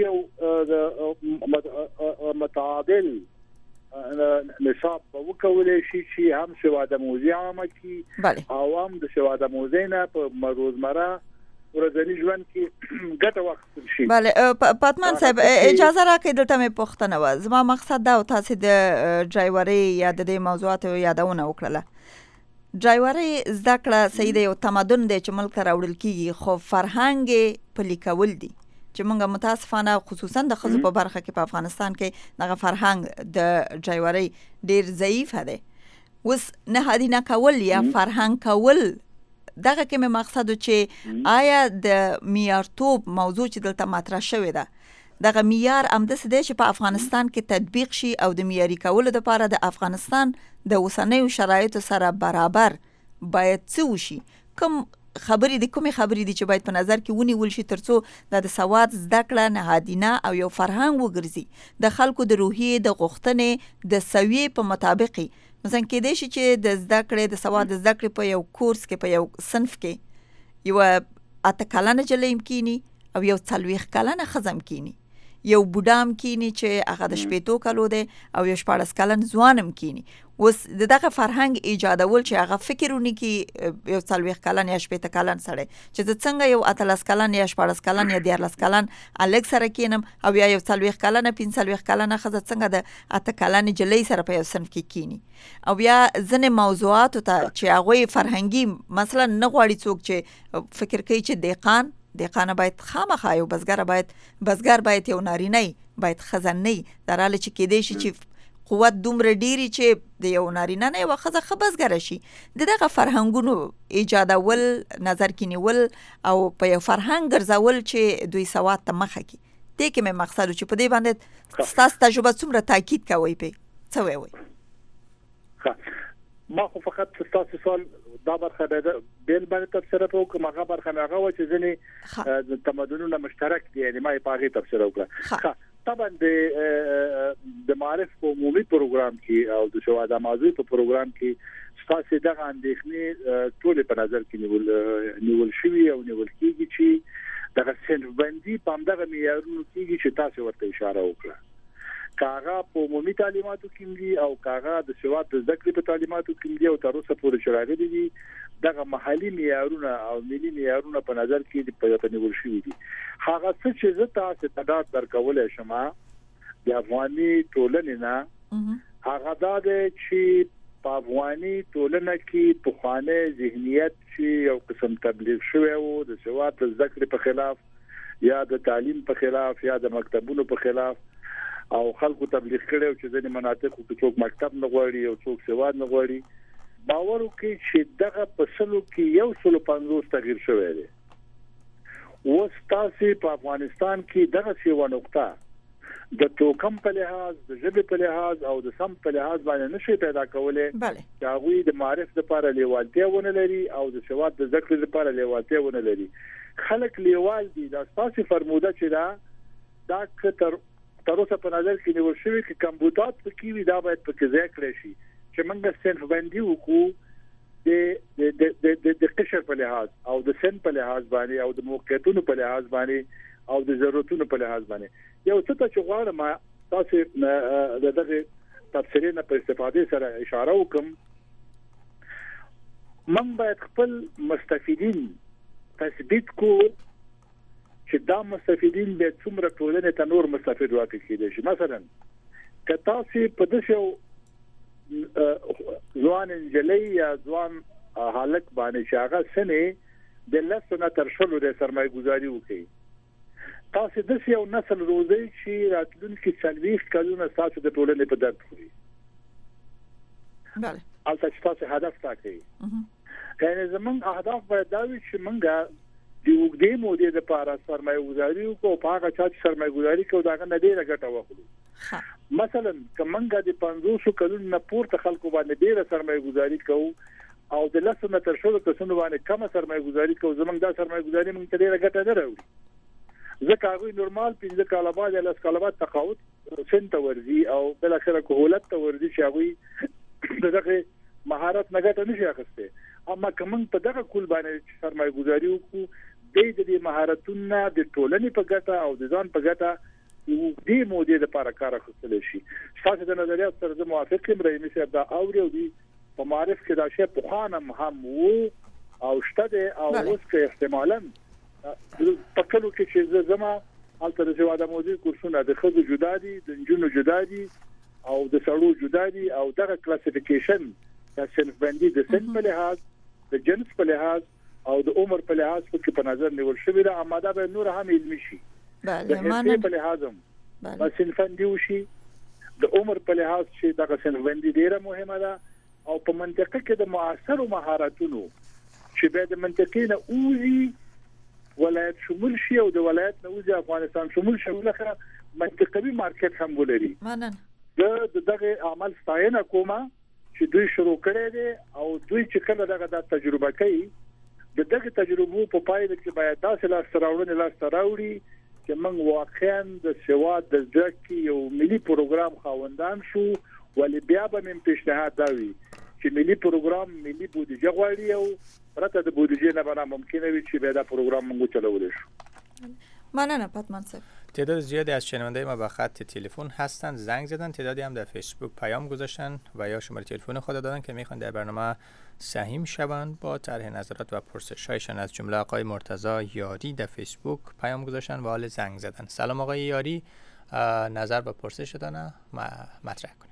S7: یو متعادل نصاب وکولای شي چې هم سوادآموزي عامه کی او هم د سوادآموزۍ نه په روزمره ورځنی ژوند کې ګټه واخیستل شي.
S5: بله پاتمان صاحب اجازه راکړئ دلته مې پوښتنه وه. زما مقصد دا و تاسو د ډرایورۍ یا د دې موضوعاتو یادونه وکړله. ډرایورۍ زده کړه صحیح دی، یو تمدن دی چې ملک ته راوړل کیږي، خو فرهنګ یې پلي کول دي چې موږ متاسفانه خصوصا د ښځو په برخه کې په افغانستان کې دغه فرهنګ د ډرایورۍ ډیر ضعیفه دی. اوس نهادینه کول یا فرهنګ کول دغه کې مې مقصد چې آیا د معیارتوب موضوع چې دلته مطرح شوې ده دغه معیار همداسې دی چې په افغانستان کې تطبیق شي او د معیاري کولو لپاره د افغانستان د اوسنیو شرایطو سره برابر باید څه وشي؟ کومې خبرې دي چې باید په نظر کې ونیول شي ترڅو د سواد زده کړه نهادینه او یو فرهنګ وګرځي د خلکو د روحیې د غوښتنې د سویې په مطابقي؟ مثلا کېدای شي چې د زده کړې د سواد زده کړې په یو کورس کې په یو صنف کې یو 8 کلنه جلۍ کېني او یو 40 کلنه ښځه کېني، یو بوډام کینی چې هغه د 18 کالو دی او یو 14 کلن ځوانم کینی. اوس دغه فرهنګ ایجادول چې هغه فکرونه کې یو 40 کلن یا 18 کلن سره چې څنګه یو 13 کلن یا 14 کلن یا 14 کلن الګ سره کینم او یا یو 40 کلن 45 کلن خزه څنګه د 8 کلن جلې سره په یو صنف کې کینی او بیا ځنې موضوعات ته چې هغه فرهنګي مثلا نه غواړي څوک چې فکر کوي چې دهقان باید خامخا یو بزګر باید یو نارینه باید خزانه دراله چې کېدې شي چې قوت دومره ډیری چې د یو نارینه نه یو خزه خبزګر شي. دغه فرهنګونو ایجادول نظر کې نیول او په یو فرهنګ ګرځول چې دوی سواد ته مخه کی دې کې مې مقصد چې په دې باندې تاسو تجربه څومره تاکید کوي په څه وایي.
S7: ما خو فقط تاسو سوال دا برخه ده بیل باندې تفسیر وکړم. هغه برخه هغه و چې ځنې د تمدنونو مشترک دي یعنی ما یې پاغي تفسیر وکړه. طبعا د معرف په عمومي پروګرام کې او د شواهد موضوع په پروګرام کې تاسو دغه اندېښنې ټول په نظر کې نیول شوی او نیول کېږي چې دغه صنف بندي په همدغه معیارونو کېږي چې تاسو ورته اشاره وکړه. کاغه په عمومي تعلیماتو کې دي او کاغه د شواهد د ذکر په تعلیماتو کې دي او تر اوسه پورې شراغلي دي دغه محلي معیارونه او ملي معیارونه په نظر کې په نیول شوی دي. هغه څه چې زه تاسو ته دا درکولای شم د افغاني ټولنې نه هغه دا چې په افغاني ټولنه کې په خوانه ذهنیت چې یو قسم تبلیغ شوی وو د شواهد د ذکر په خلاف یا د تعلیم په خلاف یا د مکتبونو په خلاف او خلکو تبلیغ کړو چې ځینې مناطق کې څوک مکتب نه غواړي او څوک سواد نه غواړي. باور وکړئ چې دغه پسلو کې یو 150 تغییر شوی دی. اوس تاسو په افغانستان کې دغه سیوا نقطه د توکم په لحاظ د ژبې په لحاظ او د سم په لحاظ باندې نشي پیدا کولای چې هغه د معرف لپاره لیوالتیا ونه لري او د سواد د ذکر لپاره لیوالتیا ونه لري. خلک لیوال دي دا تاسو فرموده چې دا کتر اوسه په نظر کې نیول شوی چې کمبودات پکې وي دا باید پکې ځای کړی شي چې موږ صنف بندي وکړو د قشر په لحاظ او د سن په لحاظ باندې او د موقعیتونو په لحاظ باندې او د ضرورتونو په لحاظ باندې. یو څه چې غواړم تاسو دغه تفسیرونه په استفاده سره اشاره وکم. موږ باید خپل مستفیدین تثبیت کو چې دا مستفیدین به څومره ټولنه ته نور مستفید واقع کېدي شي. مثلا که تاسو په دغه ځوان انجلۍ یا ځوان حالک باندې شاغه سنې د لسنه تر شلو د سرمایه گذاري وکړي تاسو د یو نسل روزي چې راتلونکي 40 کلونه تاسو د ټولنې په درد خوري.
S5: بله
S7: البته تاسو هدف ټاکئ. یعنی زمونږ اهداف باید دا وي چې مونږه د وګړي مودې لپاره سرمایه گذاري او په هغه چا چې سرمایه گذاري کوي دا نه ډیره ګټه واخلو. مثلا کومنګه د 500 کلونو نه پورته خلکو باندې ډیره سرمایه گذاري کوي او د لسنه تر شلو کسانو باندې کم سرمایه گذاري کوي زمونږ دا سرمایه گذاري موږ ته ډیره ګټه نه راوړي. ځکه هغه نورمال 15 کاله بعد له کالبات تقاعد سنت ورزي او بل اخره کوهولت ورزي چې هغه دغه مهارت نه ګټه نشي اخسته. اما کوم په دغه کول باندې سرمایه گذاري وکړو د مهارتونو د ټولنې په ګټه او د ځان په ګټه یو دې مودې لپاره کار اخیستل شي. تاسو د نظریات سره زه موافق یم. رئیس صاحب دا اوري او دی په معرف کې دا شی په خانم هم وو او شته او اوس کې احتمالاً په کلو کې چې زما البته د شواهد موضوع کورسونه د خځو جدا دي د نجونو جدا دي او د سړو جدا دي او دغه کلاسیفیکیشن د صنف بندي د سن په لحاظ د جنس په لحاظ او د عمر په لحاظ په نظر نیول شوی دا اماده به نور هم علمي شي. د حساب په لحاظ هم بس صنف بندي وشي. د عمر په لحاظ چې دغه صنف بندي ډیره مهمه ده او په منطقه کې د معاصر مهارتونو چې به د منطقې نه اوزي ولایت شمول شي او د ولایت نه اوزي افغانستان شمول شي ولخه منطقوي مارکیټ هم ولري. دغه عمل ستاینه کومه چې دوی شروع کړي دي او دوی چې کله دغه تجربه کوي دغه تجربه په پایله کې باید تاسو لا سراوړي چې موږ واقعا د سواد د ځکه یو ملي پروګرام خاوندان شو ولې بیا به من پیشنهاد داوي چې ملي پروګرام ملي بودیجه غواړي او پرته د بودیجې نه به ممکن وي چې به دا پروګرام موږ چلول شو.
S5: مننه پاتمان صاحب.
S4: تعداد زیادی از شنونده ما با خط تلفن هستند، زنگ زدن، تعدادی هم در فیسبوک پیام گذاشتن و یا شماره تلفن خود دادن که میخوان در برنامه سهیم شوند با طرح نظرات و پرسش‌هایشان. از جمله آقای مرتضی یاری در فیسبوک پیام گذاشتن و حال زنگ زدن. سلام آقای یاری، نظر و پرسشتان مطرح کنید.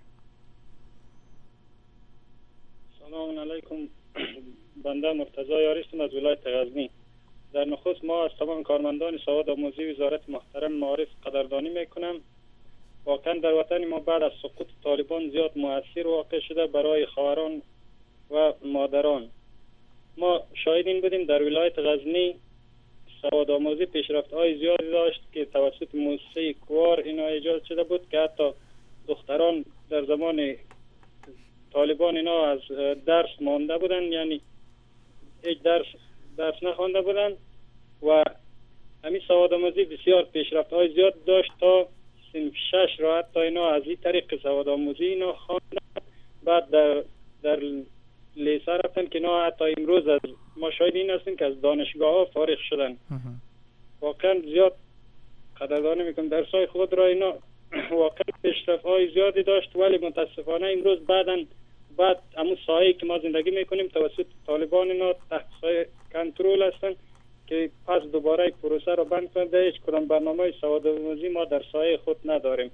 S8: سلام علیکم. بنده مرتضی یاری هستم از ولایت غزنی. در نخست ما از تمام کارمندان سواد آموزی وزارت محترم معارف قدردانی میکنم. واقعا در وطن ما بعد از سقوط طالبان زیاد مؤثر واقع شده برای خواهران و مادران. ما شاهدین بودیم در ولایت غزنی سواد آموزی پیشرفت‌های زیادی داشت که توسط موسسه کوار اینا ایجاد شده بود که حتی دختران در زمان طالبان اینا از درس مانده بودن، یعنی هیچ درس نخوانده بودن و همین سواد آموزی بسیار پیشرفت‌های زیاد داشت تا صنف 6 را حتی اینا از این طریق سواد آموزی اینا خواندن. بعد در لیسه رفتن که اینا حتی امروز از ما شاهد این هستیم که از دانشگاه ها فارغ شدن. واقعا زیاد قدردانی میکنم. درسای خود را اینا واقعا پیشرفت‌های زیادی داشت، ولی متاسفانه امروز بعد همون سایه‌ای که ما زندگی میکنیم توسط طالبان اینا تحت سایه کنترل هستن که پس دوباره پروسه رو بند کنده. هیچ کدام برنامه سواد آموزی ما در سایه خود نداریم.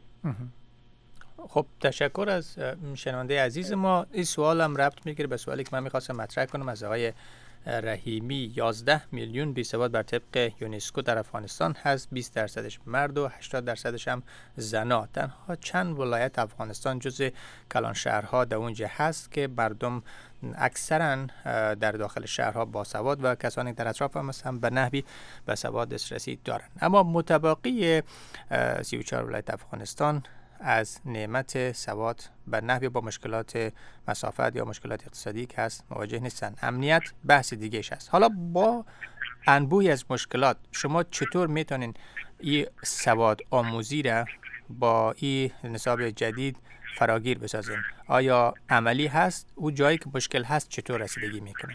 S4: خب تشکر از شنونده عزیز ما. این سوال هم ربط میگیره به سوالی که من میخواستم مطرح کنم از آقای رحیمی. 11 میلیون بیسواد بر طبق یونسکو در افغانستان هست، 20% مرد و 80% هم زنا. تنها چند ولایت افغانستان جز کلان شهرها در اونجا هست که مردم اکثرا در داخل شهرها باسواد و کسانی در اطراف هم به نحوی به سواد دسترسی دارند. اما متبقی 34 ولایت افغانستان از نعمت سواد به نحوی با مشکلات مسافت یا مشکلات اقتصادی که هست مواجه نیستن. امنیت بحث دیگه‌اش هست. حالا با انبوهی از مشکلات شما چطور میتونین این سواد آموزی را با این نصاب جدید فراگیر بسازین؟ آیا عملی هست؟ او جایی که مشکل هست چطور رسیدگی میکنین؟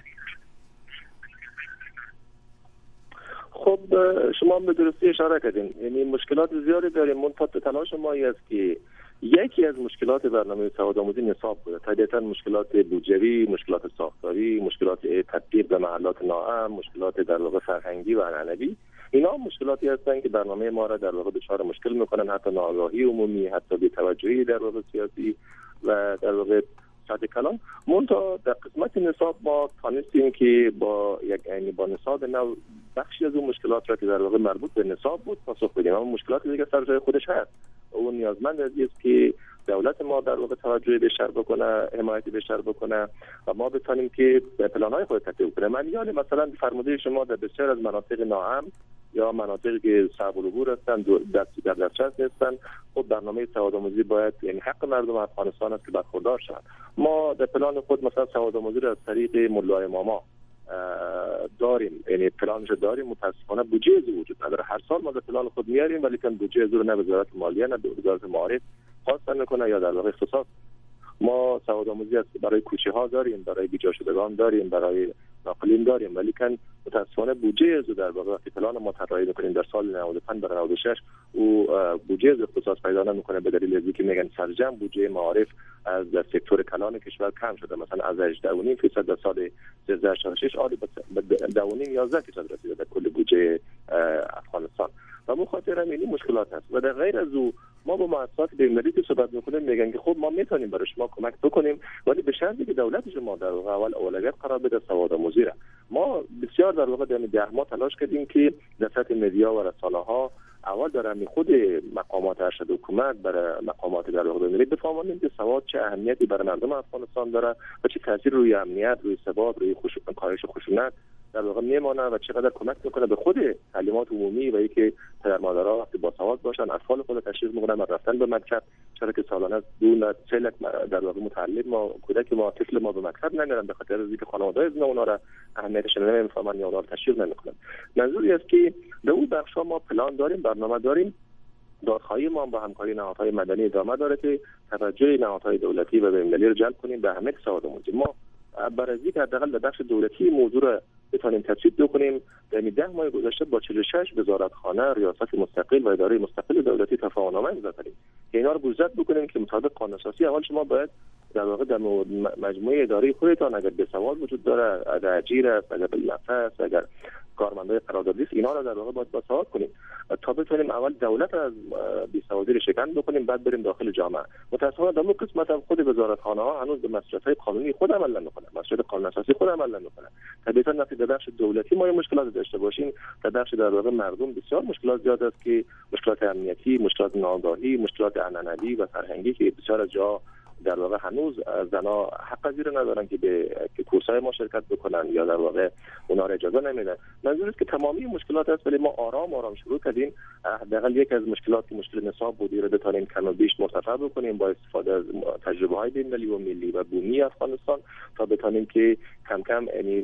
S6: خب شما به درستی اشاره کردین، یعنی مشکلات زیادی داریم. منتها تلاش ما است که یکی از مشکلات برنامه سواد آموزی نصاب بوده. طبیعتا مشکلات بودجوی، مشکلات ساختاری، مشکلات تطبیق در محلات ناامن، مشکلات در واقع فرهنگی و عنعنوی، اینا مشکلاتی هستند که برنامه ما را در واقع دچار مشکل میکنن، حتی ناآگاهی عمومی، حتی بی‌توجهی در واقع سیاسی و در واقع سطح کلان. منتها در قسمت نصاب ما تانستیم که با نصاب نو بخشی از اون مشکلات را که در واقع مربوط به نصاب بود پاسخ بدیم. اما مشکلات دیگه سر جای خودش هست. اون نیازمند است که دولت ما در واقع توجه بیشتر بکنه، حمایت بیشتر بکنه و ما بتونیم که پلان‌های خود تطبیق کنیم. من مثلا فرموده شما در بسیار از مناطق ناامن یا مناطقی که صعب العبور هستند، در دسترس نیستند، خود برنامه سواد آموزی باید، یعنی حق مردم افغانستان است که برخوردار شوند. ما در پلان خود مثلا سواد آموزی را از طریق مولای ماما داریم، یعنی پلانش داریم. متاسفانه بودجه وجود نداره. هر سال ما در پلان خود میاریم ولی کن بودجه رو نه وزارت مالیه نه وزارت معارف خواست نکنه یا در واقع اختصاص. ما سواد آموزی است برای کوچه ها داریم، برای بیجا شدگان داریم، برای ناقلین داریم، ولی کن متاسفانه بودجه رو در واقع وقتی پلان ما طراحی می‌کنیم در سال 95 برای 96 او بودجه اختصاص پیدا نمی‌کنه به دلیل اینکه میگن سرجم بودجه معارف از سکتور کلان کشور کم شده. مثلا از 18.5% در سال 2006 عالی به 10.5-11% رسیده در کل بودجه افغانستان. و مخاطر همینی مشکلات هست و در غیر از او ما با مؤسسات بین‌المللی که صحبت می‌کنیم میگن که خب ما میتونیم برای شما کمک بکنیم ولی به شرطی که دولت شما در واقع اولویت قرار بده سواد آموزی را. ما بسیار در واقع در 10 ماه تلاش کردیم که در سطح مدیا و رسانه‌ها اول در خود مقامات ارشد حکومت برای مقامات در واقع بین‌المللی بفهمانیم که سواد چه اهمیتی برای مردم افغانستان داره و چه تاثیر روی امنیت، روی ثبات، روی کاهش خشونت در واقع میمونه و چقدر کمک میکنه به خود تعلیمات عمومی و اینکه پدر مادرها وقتی باسواد باشن اطفال خود تشویق میکنن و رفتن به مکتب، چرا که سالانه 2 لک در واقع متعلم ما کودک ما طفل ما به مکتب نمیرن به خاطر از اینکه خانواده از اونا را اهمیتش نمیفهمن یا اونا رو تشویق نمیکنن. منظوری است که در اون بخشا ما پلان داریم، برنامه داریم. دادخواهی ما با همکاری نهادهای مدنی ادامه داره که توجه نهادهای دولتی و بین‌المللی رو جلب کنیم به اهمیت سواد آموزی. ما برای اینکه حداقل در بخش دولتی موضوع را بتوانیم تثبیت بکنیم. در 10 ماه گذشته با 46 وزارتخانه، ریاست مستقل و اداره مستقل دولتی تفاهم‌نامه امضا کردیم که اینا رو گزارش بکنیم که مطابق قانون اساسی اول شما باید در واقع در مجموعه اداری خودتان اگر بی‌سواد وجود داره، اگر اجیر است، اگر بالنفع است، اگر کارمندای قراردادی است، اینا رو در واقع باید باسواد کنیم تا بتونیم اول دولت از بی‌سوادی رو شکن بکنیم، بعد بریم داخل جامعه. متأسفانه در اون قسمت هم خود وزارتخانه ها هنوز به مسئولیت‌های قانونی خود عمل نمی‌کنن، مسئولیت قانون اساسی خود عمل نمی‌کنن. طبیعتاً وقتی در بخش دولتی ما مشکلات داشته باشیم، در بخش در واقع مردم بسیار مشکلات زیاد است که مشکلات امنیتی، مشکلات ناآگاهی، مشکلات عنعنوی و فرهنگی که بسیار از جا در واقع هنوز زنا حق پذیر ندارن که به کورس‌های ما شرکت بکنن یا در واقع اونا را اجازه نمیدن. منظور است که تمامی مشکلات است، ولی ما آرام شروع کردیم. حداقل یک از مشکلات که مشکل نصاب بودی رو بتونیم کم و بیش مرتفع بکنیم با استفاده از تجربه‌های بین‌المللی و ملی و بومی افغانستان تا بتونیم که کم کم یعنی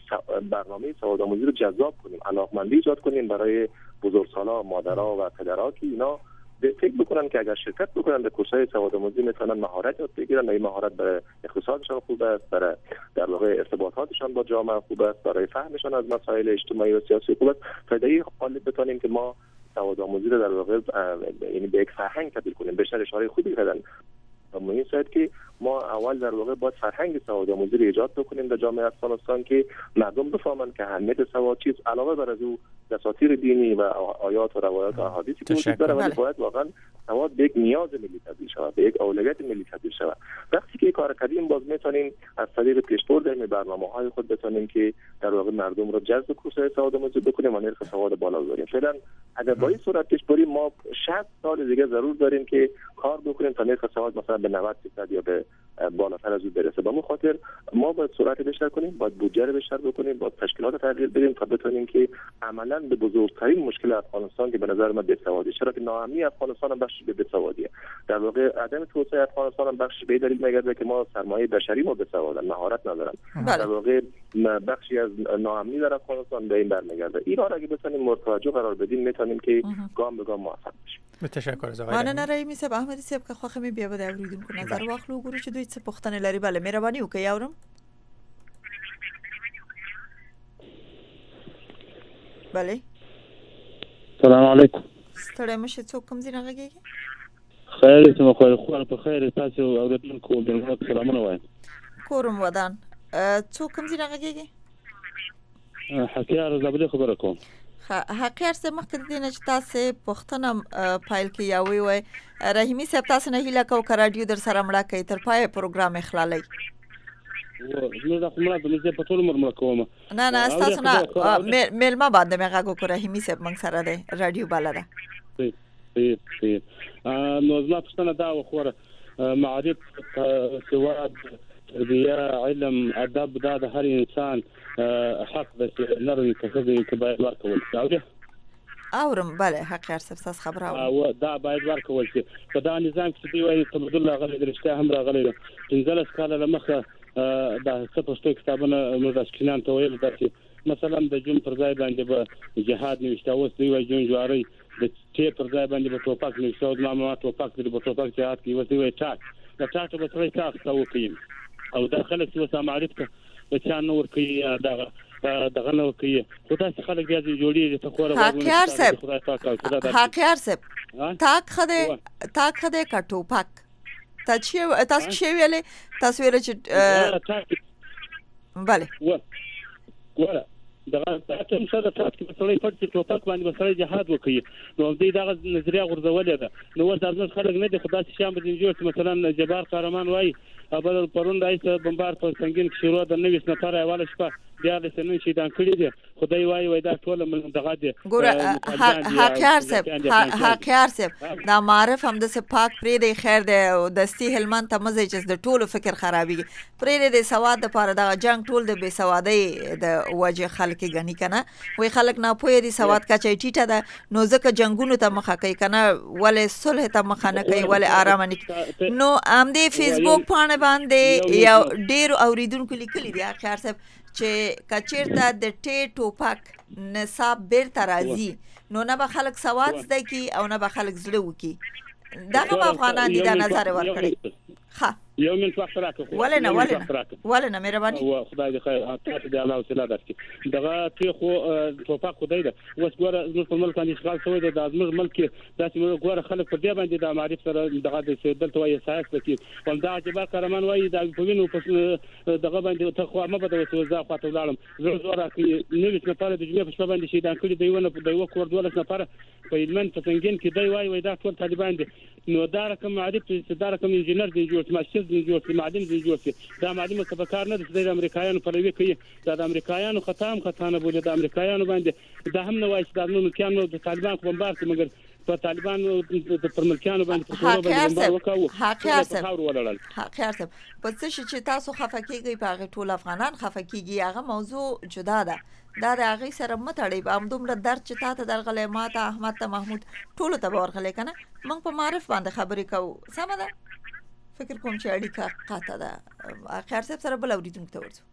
S6: برنامه سوادآموزی رو جذاب کنیم، علاقمندی ایجاد کنیم برای بزرگسالا، مادرها و پدرها که اینا فکر بکنن که اگر شرکت بکنن در کورس‌های سوادآموزی میتونن مهارت یاد بگیرن و این مهارت برای اقتصادشان خوب است، برای در واقع ارتباطاتشان با جامعه خوب است، برای فهمشان از مسائل اجتماعی و سیاسی خوب است. تا در این حال بتونیم که ما سوادآموزی رو در واقع یعنی به یک فرهنگ تبدیل کنیم. بیشتر اشاره خوبی کردن اما این شاید که ما اول در واقع باید فرهنگ سوادآموزی رو ایجاد بکنیم در جامعه افغانستان که مردم بفهمند که اهمیت سواد چیست، علاوه بر از او دساتیر دینی و آیات و روایات و احادیثی که وجود داره، ولی باید واقعا سواد به یک نیاز ملی تبدیل شود، به یک اولویت ملی تبدیل شود. وقتی که کار کردیم باز میتونیم از طریق پیشبرد این برنامه‌های خود بتونیم که در واقع مردم رو جذب کورس‌های سوادآموزی بکنیم و نرخ سواد بالا ببریم. فعلا اگر با این صورت پیش بریم ما 60 سال دیگه ضرور داریم که کار بکنیم تا نرخ سواد مثلا به 90% یا به بالاتر از اون برسه. با خاطر ما باید سرعت بیشتر کنیم، باید بودجه رو بیشتر بکنیم، باید تشکیلات تغییر بدیم تا بتونیم که عملاً به بزرگترین مشکل افغانستان که به نظر من بی‌سوادی، چرا که ناامنی افغانستان هم بخشی به بی‌سوادیه، در واقع عدم توسعه افغانستان هم بخشی به دلیل میگرده که ما سرمایه بشری ما بی‌سوادن، مهارت ندارن. در واقع بخشی از ناامنی در افغانستان به این برمیگرده. اینا را اگه بتونیم مورد توجه قرار بدیم میتونیم که گام به گام موفق بشیم.
S4: تشکر از آقای
S5: مانه رحیمی صاحب. احمدی صاحب که خوخه می بیا بده اوریدونکو نظر واخلو ګورو چې دوی څه پوښتنه لري. بله مهرباني وکړئ اورم. بله
S9: السلام علیکم.
S5: ستړی مشه. څوک کوم ځای نه غږیږي؟
S9: خیر ته خو خو په خیر تاسو اوریدونکو د سلامونه وایم.
S5: کورم ودان. څوک کوم ځای نه غږیږي؟
S9: حکیار زبده خبره کوم.
S5: حقیقت سه مخکې د دې نه چې تاسې پوښتنه پایل کې یا وی رحیمي صاحب تاسو نه هیله کوو که راډیو در سره مړه کوي تر پایه پروګرام اخلالئ.
S9: نو دا خو مړه به زه په ټول عمر مړه کوم.
S5: نه ستاسو نه میلمه باندې مې غږ وکړو. رحیمي صاحب موږ سره دی، راډیو بالا ده.
S9: صحیح. نو زما پوښتنه دا وه معارف، سواد، تربیه، علم، ادب دا د هر انسان حق ده چې نر کسب کې باید ورکول شي.
S5: اورم. بله حقیقت صاحب خبره اورم.
S9: دا باید ورکول شي. په دا نظام کې دی وایي تبدل راغلی د رښتیا هم راغلی ده. 15 کاله لمخه دا څه پښتو کتابونه مدرسینان ته ویل دا چې مثلا د جون پر ځای باندې به جهاد نوشته، اوس دی وایي جون جواری د چې پر ځای باندې به ټوپک نوشته، او ما ټوپک دی به ټوپک جهاد کې وسی وایي ټاک د ټاک به سره ټاک تاو کوي او داخله چې وسه معرفت ته بچا نور کوي دغه نو کوي. خو تاسو خلک بیا جوړیږي ته خو
S5: حقیقت صاحب تاک خده کا ټوپک تاسو شی ویلې تاسو ویل چې بله
S9: ولا دغه تاسو سره تاسو په سړی پټ ټوپک باندې سره جهاد وکړي. نو دې دغه نظریه غورځولې ده. نو ځکه خلک نه دي خدای شام به جوړ مثلا جبار قهرمان وای ابل پرون رئیس بمبار په سنگین شروع د 90 نفر ایواله شپه بیا د سنن شي دان کړی دي. خدای وای دا ټول من دغه دي.
S5: ګوره حقیقت صاحب دا معرف هم د پاک پرې دی خیر دی او دستی هلمند ته مزه چې د ټولو فکر خرابېږي. پرې د سواد لپاره د جنگ ټول د بې سوادۍ د وجه خلک غني کنه وای خلک نه پوهې دي سواد کا چي ټیټه ده نو ځکه جنگونو ته مخه کوي کنه ولې صلح ته مخه نه کوي ولې آرام نه. نو ام دې فیسبوک باندې یو ډیر اوریدونکو لیکلي دي اخر صاحب چې کچیرته د ټوپک نصاب بیرته راځي نو نه به خلک سواد زده کی او نه به خلک زړه وکي. دغه افغانان دي دا نظر ورکړي. ها
S9: یو منټ وخت راکړه
S5: ولنه مهرباني
S9: او خدای دې خیر تاسو دې الله وسیله درکړي دغه تی خو توپک خدای دې اوس ګوره زموږ په ملک باندې اشغال شوی دی د زموږ ملک داسې موږ ګوره خلک په دې باندې د معرف سره دغه د دلته وایي سایس لکه ولدا چې با قهرمان وایي د پوینو په دغه باندې ته خو ما بده وځه خاطر لاړم زوره کې نوې نفر د جمعې په شپه باندې شهیدان کړي دیونه په دیو کور 12 نفر په ایلمن په څنګه کې دی وایي دا ټول طالبان دي نو دا رقم معرف چې دا رقم انجینر دی جوړ ماشین دی جوړ معلم دی جوړ دا معلم څه په کار نه د امریکایانو په لوي کې دا د امریکایانو خطا نه بوله د امریکایانو باندې دا هم نه وایي چې د امریکایانو د طالبان په بمبار کې مګر په طالبانو د پرملکانو باندې په ټولو باندې بمبار وکاو
S5: حقیقت په څه چې تاسو خفقېږي په هغه ټول افغانان خفقېږي هغه موضوع جدا ده دا د هغه سره متړي به هم دومره درد چې تاسو درغلې ماته احمد ته محمود ټول ته ورغلې کنه موږ په معرف باندې خبرې کوو سم ده فکر کوم چې اړیکه قاطع ده خیر صاحب سره بل اوریدونکو ته ورځو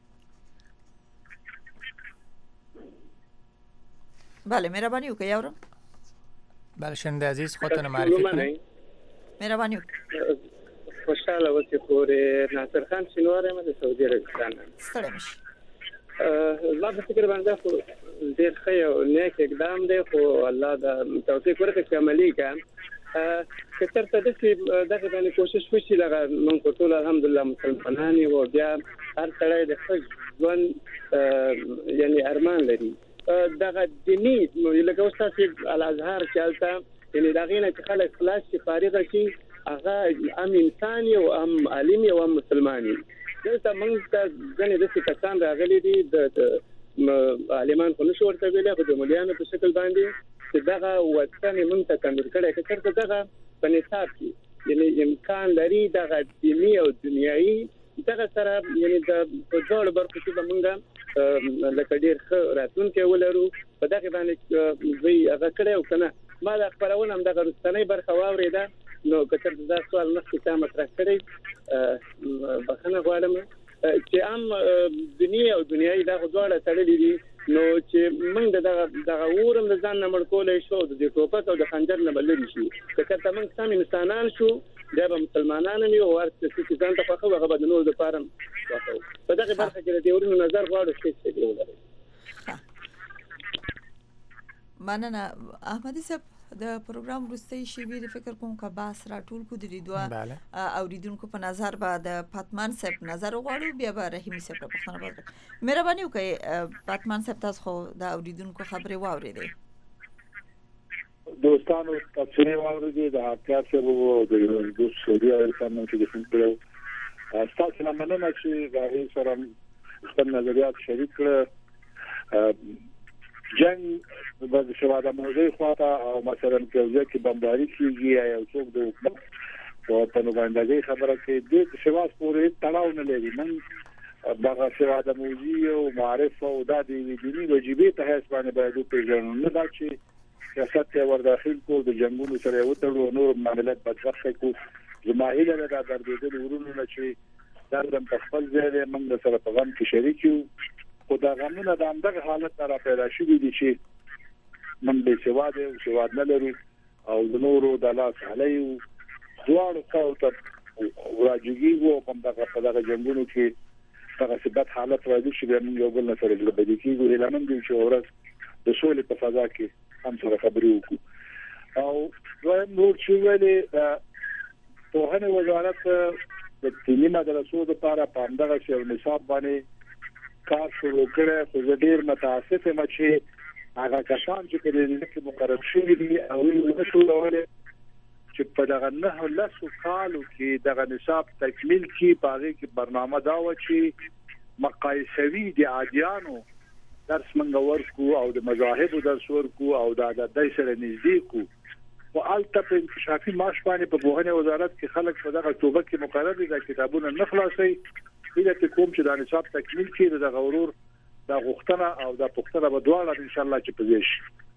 S5: بله مهرباني وکړئ یارم
S4: بله شنونده عزیز خودتون معرفی کنید
S5: مهرباني وکړئ
S10: خوشحاله اوسئ پورې ناصر خان شینواری یم د سعودي عربستان
S5: ستړی مشئ
S10: ما په فکر باندې خو ډېر ښه او نیک اقدام دی خو الله دا توفیق ورکړي چې عملي کړم که چېرته داسې دغه باندې کوشش وشي لکه موږ خو ټول الحمدلله مسلمانان یو او بیا هر سړی د ښه ژوند یعنې ارمان لري دغه دیني لکه اوس تاسې الازهر چې هلته یعنې د هغې نه چې خلک خلاص شي فارغه شي هغه هم انسان یو هم عالم یو هم مسلمان یو دلته موږ ته ځینې داسې کسان راغلي دي د عالمان خو نشو ورته ویلی خو د ملیانو په شکل باندې چې دغه وطن یې موږ ته کمزور کړی که چېرته دغه په نصاب کې یعنې امکان لري دغه دیني او دنیایي دغه سره یعنې د په دواړو برخو کې به موږ لکه ډېر ښه راتلونکی ولرو په دغې باندې دوی هغه کړی او که نه ما دا خپرونه هم دغه وروستنۍ برخه واورېده نو که چېرته دا سوال مخکې تا مطرح کړی بخښنه غواړم چې هم دیني او دنیایي دغه دواړه تړلي دي نو چې موږ دغه اور هم د ځان نه مړ کولی شو د دې ټوپک او د خنجر نه به لرې شو که چېرته موږ سم انسانان شو بیا به مسلمانان هم یو هر څه چې ځان ته خوښوي هغه به د نورو دپاره هم خوښوي په دغې برخه کې د دې ورونو نظر غواړو څه څه ولرئ
S5: مننه احمدي صاحب د پروګرام وروستۍ شیبې فکر کوم که بحث راټول کو د دوه اوریدونکو په نظر به د پاتمان صاحب نظر وغواړو بیا به رحیمي صاحب ته پوښتنه وکړو مهرباني وکړئ پاتمان صاحب تاسو خو د اوریدونکو خبرې واورېدې
S7: دوستانو تفصیلي واورېدې د حقیقت صاحب او د سعودي عربستان نه چې څنګه کړو تاسو نه مننه چې د هغې سره خپل نظریات شریک کړه جنگ د شواده موضوع خواته او مثلا که کې بمباري کیږي یا څوک د حکومت په پنوګاندګۍ خبره کې د شواز پورې تړاو نه لري من دغه شواده موضوع او معرف او د دیني وجیبې ته هیڅ باندې باید پیژنو نه دا چې سیاست ته ور داخل کو د جنگونو سره وتړو نور معاملات بدخشي کو جماهیر له دردېدل ورونو نه چې دردم په خپل ځای موږ سره په غم کې شریک یو خو دا غمونه د همدغه حالت را پیدا شوي دي چې من به سواده او سواد نه لري او د نورو د لاس علي دواړو خواو ته راجګي وو په دغه جنگونو کې هغه ثبات حالت راځي چې موږ یو بل سره د بدی کېږو اعلان دی چې ورځ د سولې په فضا کې هم سره خبرې وکړو او دویم نور چې ویلې په هغه وزارت د دیني مدرسو لپاره په همدغه شی نصاب باندې کار شروع کړی خو زه ډېر متاسف یم چې هغه کسان چې په دې کې مقرر شوي دي او یې نشو کولی چې په دغه 9 کالو کې دغه نصاب تکمیل کړي په هغې کې برنامه دا وه چې مقایسوي د عادیانو درس موږ ورکړو او د مذاهبو درس ورکړو او د ادبۍ سره نږدې کړو خو هلته په انکشافي معاش باندې په پوهنې وزارت کې خلک په دغه توبه کې مقرر دي دا کتابونه نه خلاصوي دې کوم چې د نصاب تکمیل کړي د غورور د غوښتنه او د پښتنه به دواړه ان شاء الله چې پوزیش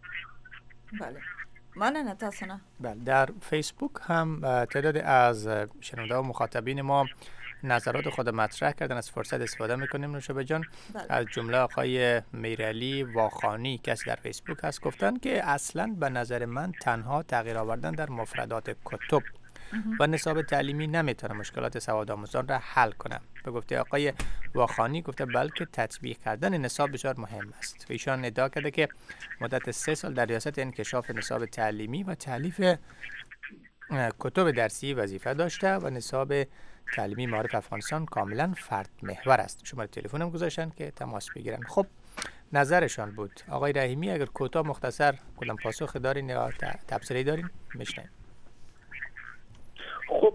S5: بله مننه تاسو نه
S4: بله در فیسبوک هم تعداد از شنونده و مخاطبین ما نظرات خود مطرح کردن از فرصت استفاده میکنیم نوشابه جان از جمله آقای میرعلی واخانی کسی در فیسبوک هست گفتن که اصلا به نظر من تنها تغییر آوردن در مفردات کتب و نصاب تعلیمی نمیتونه مشکلات سواد آموزان را حل کنه. به گفته آقای واخانی گفته بلکه تطبیق کردن نصاب بسیار مهم است. و ایشان ادعا کرده که مدت 3 سال در ریاست انکشاف نصاب تعلیمی و تالیف کتب درسی وظیفه داشته و نصاب تعلیمی معارف افغانستان کاملا فرد محور است. شماره تلفن هم گذاشتن که تماس بگیرن. خب نظرشان بود. آقای رحیمی اگر کوتاه مختصر کدام پاسخ دارین یا تبصره دارین میشنیم.
S6: خب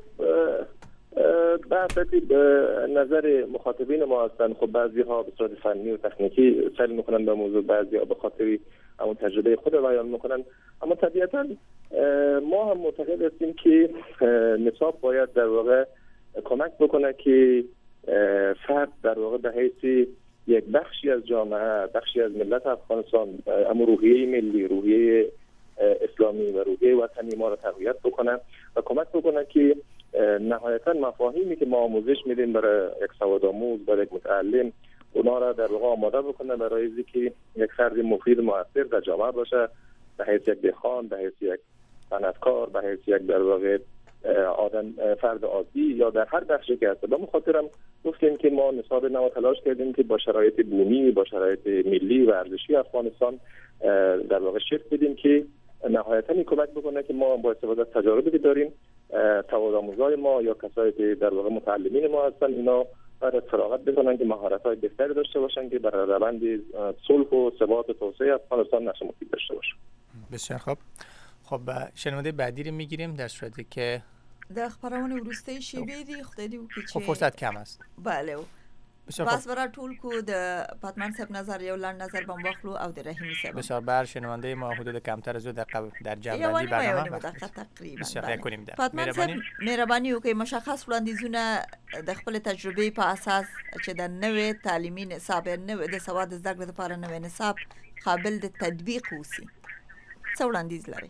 S6: بحثی به نظر مخاطبین ما هستن. خب بعضی ها به صورت فنی و تکنیکی سعی میکنن به موضوع، بعضی ها به خاطر همون تجربه خود بیان میکنن. اما طبیعتا ما هم معتقد هستیم که نصاب باید در واقع کمک بکنه که فرد در واقع به حیث یک بخشی از جامعه، بخشی از ملت افغانستان، اما روحیه ملی، روحیه اسلامی و روحیه وطنی ما را تقویت بکنه و کمک بکنه که نهایتا مفاهیمی که ما آموزش میدیم برای یک سوادآموز، برای یک متعلم، اونا را در واقع آماده بکنه برای اینکه یک فرد مفید مؤثر در جامعه باشه، به حیث یک دهقان، به حیث یک صنعتکار، به حیث یک در واقع آدم فرد عادی یا در هر بخشی که هست. به مخاطرم گفتیم که ما نصاب نو تلاش کردیم که با شرایط بومی، با شرایط ملی و ارزشی افغانستان در واقع شرط بدیم که نهایتا کمک بکنه که ما با استفاده از تجاربی که داریم، سوادآموزای ما یا کسایی که در واقع متعلمین ما هستن، اینا برای فراغت بکنن که مهارت‌های بهتری داشته باشن که برای روند صلح و ثبات و توسعه افغانستان نقش مفید داشته باشن.
S4: بسیار خوب. خب شنونده بعدی رو میگیریم در صورتی که
S5: د خبرونه وروستۍ شیبې دي خدای دې وکړي چې
S4: فرصت کم است.
S5: بله
S4: بسیار
S5: بس برای ټول کو د پاتمان صاحب نظر یو لاند نظر بم واخلو او د رحیمی صاحب.
S4: بسیار بر شنونده ما حدود کمتر از 2 دقیقه در جمع‌بندی برنامه
S5: دقیقه تقریبا.
S4: بسیار کنیم در
S5: پاتمان صاحب مهرباني وکړئ مشخص وړاندیزونه د خپل تجربې په اساس چې د نوې تعلیمي نصاب نوې د سواد زده کړې لپاره نوې نصاب قابل د تطبیق وسی. څه وړاندیز لري؟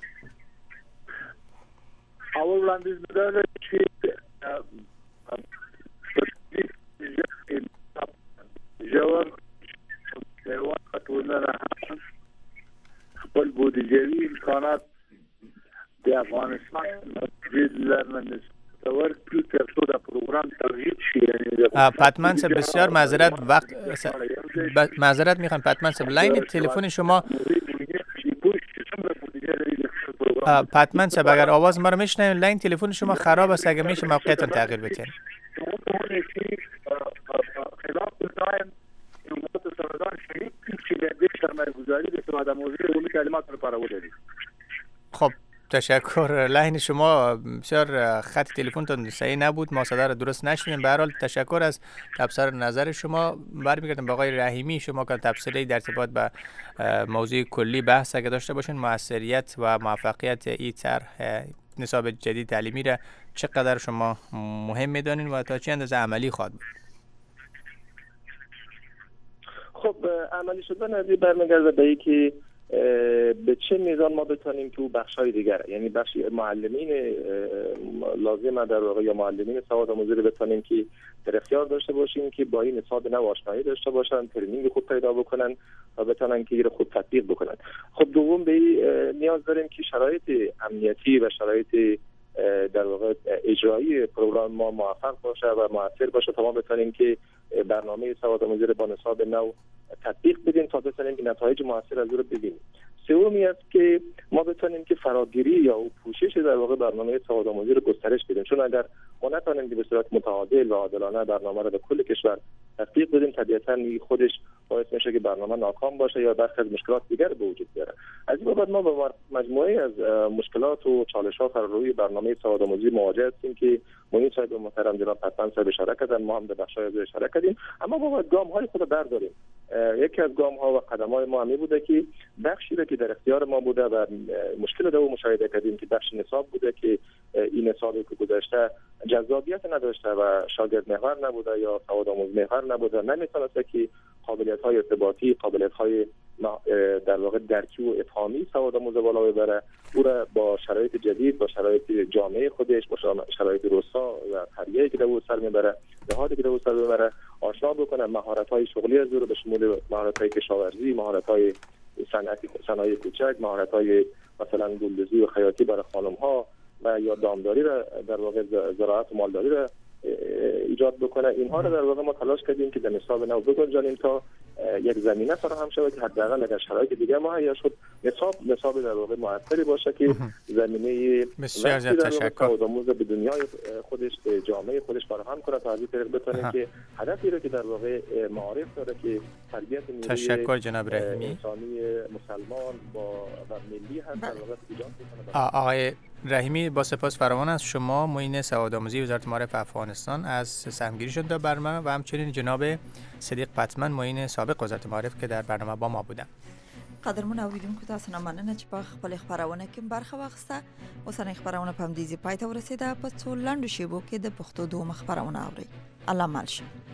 S7: اول وړاندیز دا چې جواب ټولنه خپل بودیجوي امکانات د افغانستان لرمنس تور تر څو د پروګرام توجیه شي.
S4: پاتمن صاحب بسیار معذرت میخوام پاتمن صاحب لاین تلفن شما پاتمن صاحب اگر آواز ما رو میشنوین لاین تلفن شما خراب است، اگر میشه موقعیتون تغییر بدین. خب تشکر. لاین شما بسیار خط تلفنتون صحیح نبود، ما صدا رو درست نشنیدیم. به هر حال تشکر از تبصره نظر شما. برمیگردم به آقای رحیمی. شما که تبصره در ارتباط به موضوع کلی بحث اگه داشته باشین، موثریت و موفقیت این طرح نصاب جدید تعلیمی را چقدر شما مهم میدانین و تا چه اندازه عملی خواهد بود؟
S6: خب عملی شدن از این برمیگرده به این که به چه میزان ما بتونیم تو بخش‌های دیگر، یعنی بخش معلمین لازم در واقع یا معلمین سواد آموزی رو بتونیم که در اختیار داشته باشیم که با این نصاب نو آشنایی داشته باشن، ترینینگ خود پیدا بکنن و بتونن که خود تطبیق بکنن. خب دوم به نیاز داریم که شرایط امنیتی و شرایط در واقع اجرایی پروگرام ما موفق باشه و موثر باشه تا ما بتونیم که برنامه سواد آموزی رو با نصاب نو تطبیق بدیم تا بتونیم این نتایج موثر از اون رو ببینیم. سومی است که ما بتونیم که فراگیری یا پوشش در واقع برنامه سواد آموزی رو گسترش بدیم، چون اگر ما نتونیم که به صورت متعادل و عادلانه برنامه رو به کل کشور تطبیق بدیم، طبیعتاً خودش باعث میشه که برنامه ناکام باشه یا برخی از مشکلات دیگر به وجود بیاره. از این بابت ما با مجموعه از مشکلات و چالش‌ها بر روی برنامه سواد آموزی مواجه هستیم که معین صاحب محترم جناب پتمن صاحب اشاره کردن، ما هم به بخش‌های از اشاره کردیم، اما ما باید گام‌های خود برداریم. یکی از گام‌ها و قدم‌های ما همی بوده که بخشی که در اختیار ما بوده و مشکل رو مشاهده کردیم که بخش نصاب بوده که این نصابی که گذاشته جذابیت نداشته و شاگرد محور نبوده یا سواد آموز محور نبوده، نمیتونسته که قابلیت‌های ارتباطی، قابلیت‌های در واقع درکی و افهامی سواد آموز بالا ببره، او را با شرایط جدید، با شرایط جامعه خودش، با شرایط روستا و قریه‌ای که در سر میبره، نهادی که در سر میبره آشنا بکنه، مهارت‌های شغلی از رو به شمول مهارت‌های کشاورزی، مهارت‌های صنایع کوچک، مهارت‌های مثلا گلدوزی و خیاطی برای خانم‌ها، یا دامداری را در واقع زراعت و مالداری را ایجاد بکنه. اینها را در واقع ما تلاش کردیم که در نصاب نو بگنجانیم تا یک زمینه فراهم شود که حداقل اگر شرایط دیگه مهیا شد نصاب در واقع موثری باشه که زمینه
S4: بسیار زیاد تشکر
S6: آموز به دنیای خودش به جامعه خودش فراهم کنه تا از این طریق بتونه که هدفی رو که در واقع معارف داره که تربیت نیروی
S4: تشکر جناب رحیمی
S6: انسانی مسلمان و ملی هست در واقع ایجاد کنه.
S4: آقای رحیمی با سپاس فراوان از شما معین سوادآموزی وزارت معارف افغانستان از سهمگیری شد در برنامه و همچنین جناب صدیق پتمن معین سابق وزارت معارف که در برنامه با ما بودن.
S5: قدرمن اوریدونکو تاسو نه مننه چې په خپل خبرونه کې برخه واخیسته. اوسنۍ خبرونه په همدې ځای پای ته ورسېده. په څو لنډو شیبو کې د پښتو دوه خبرونه اورئ. الله مل شه.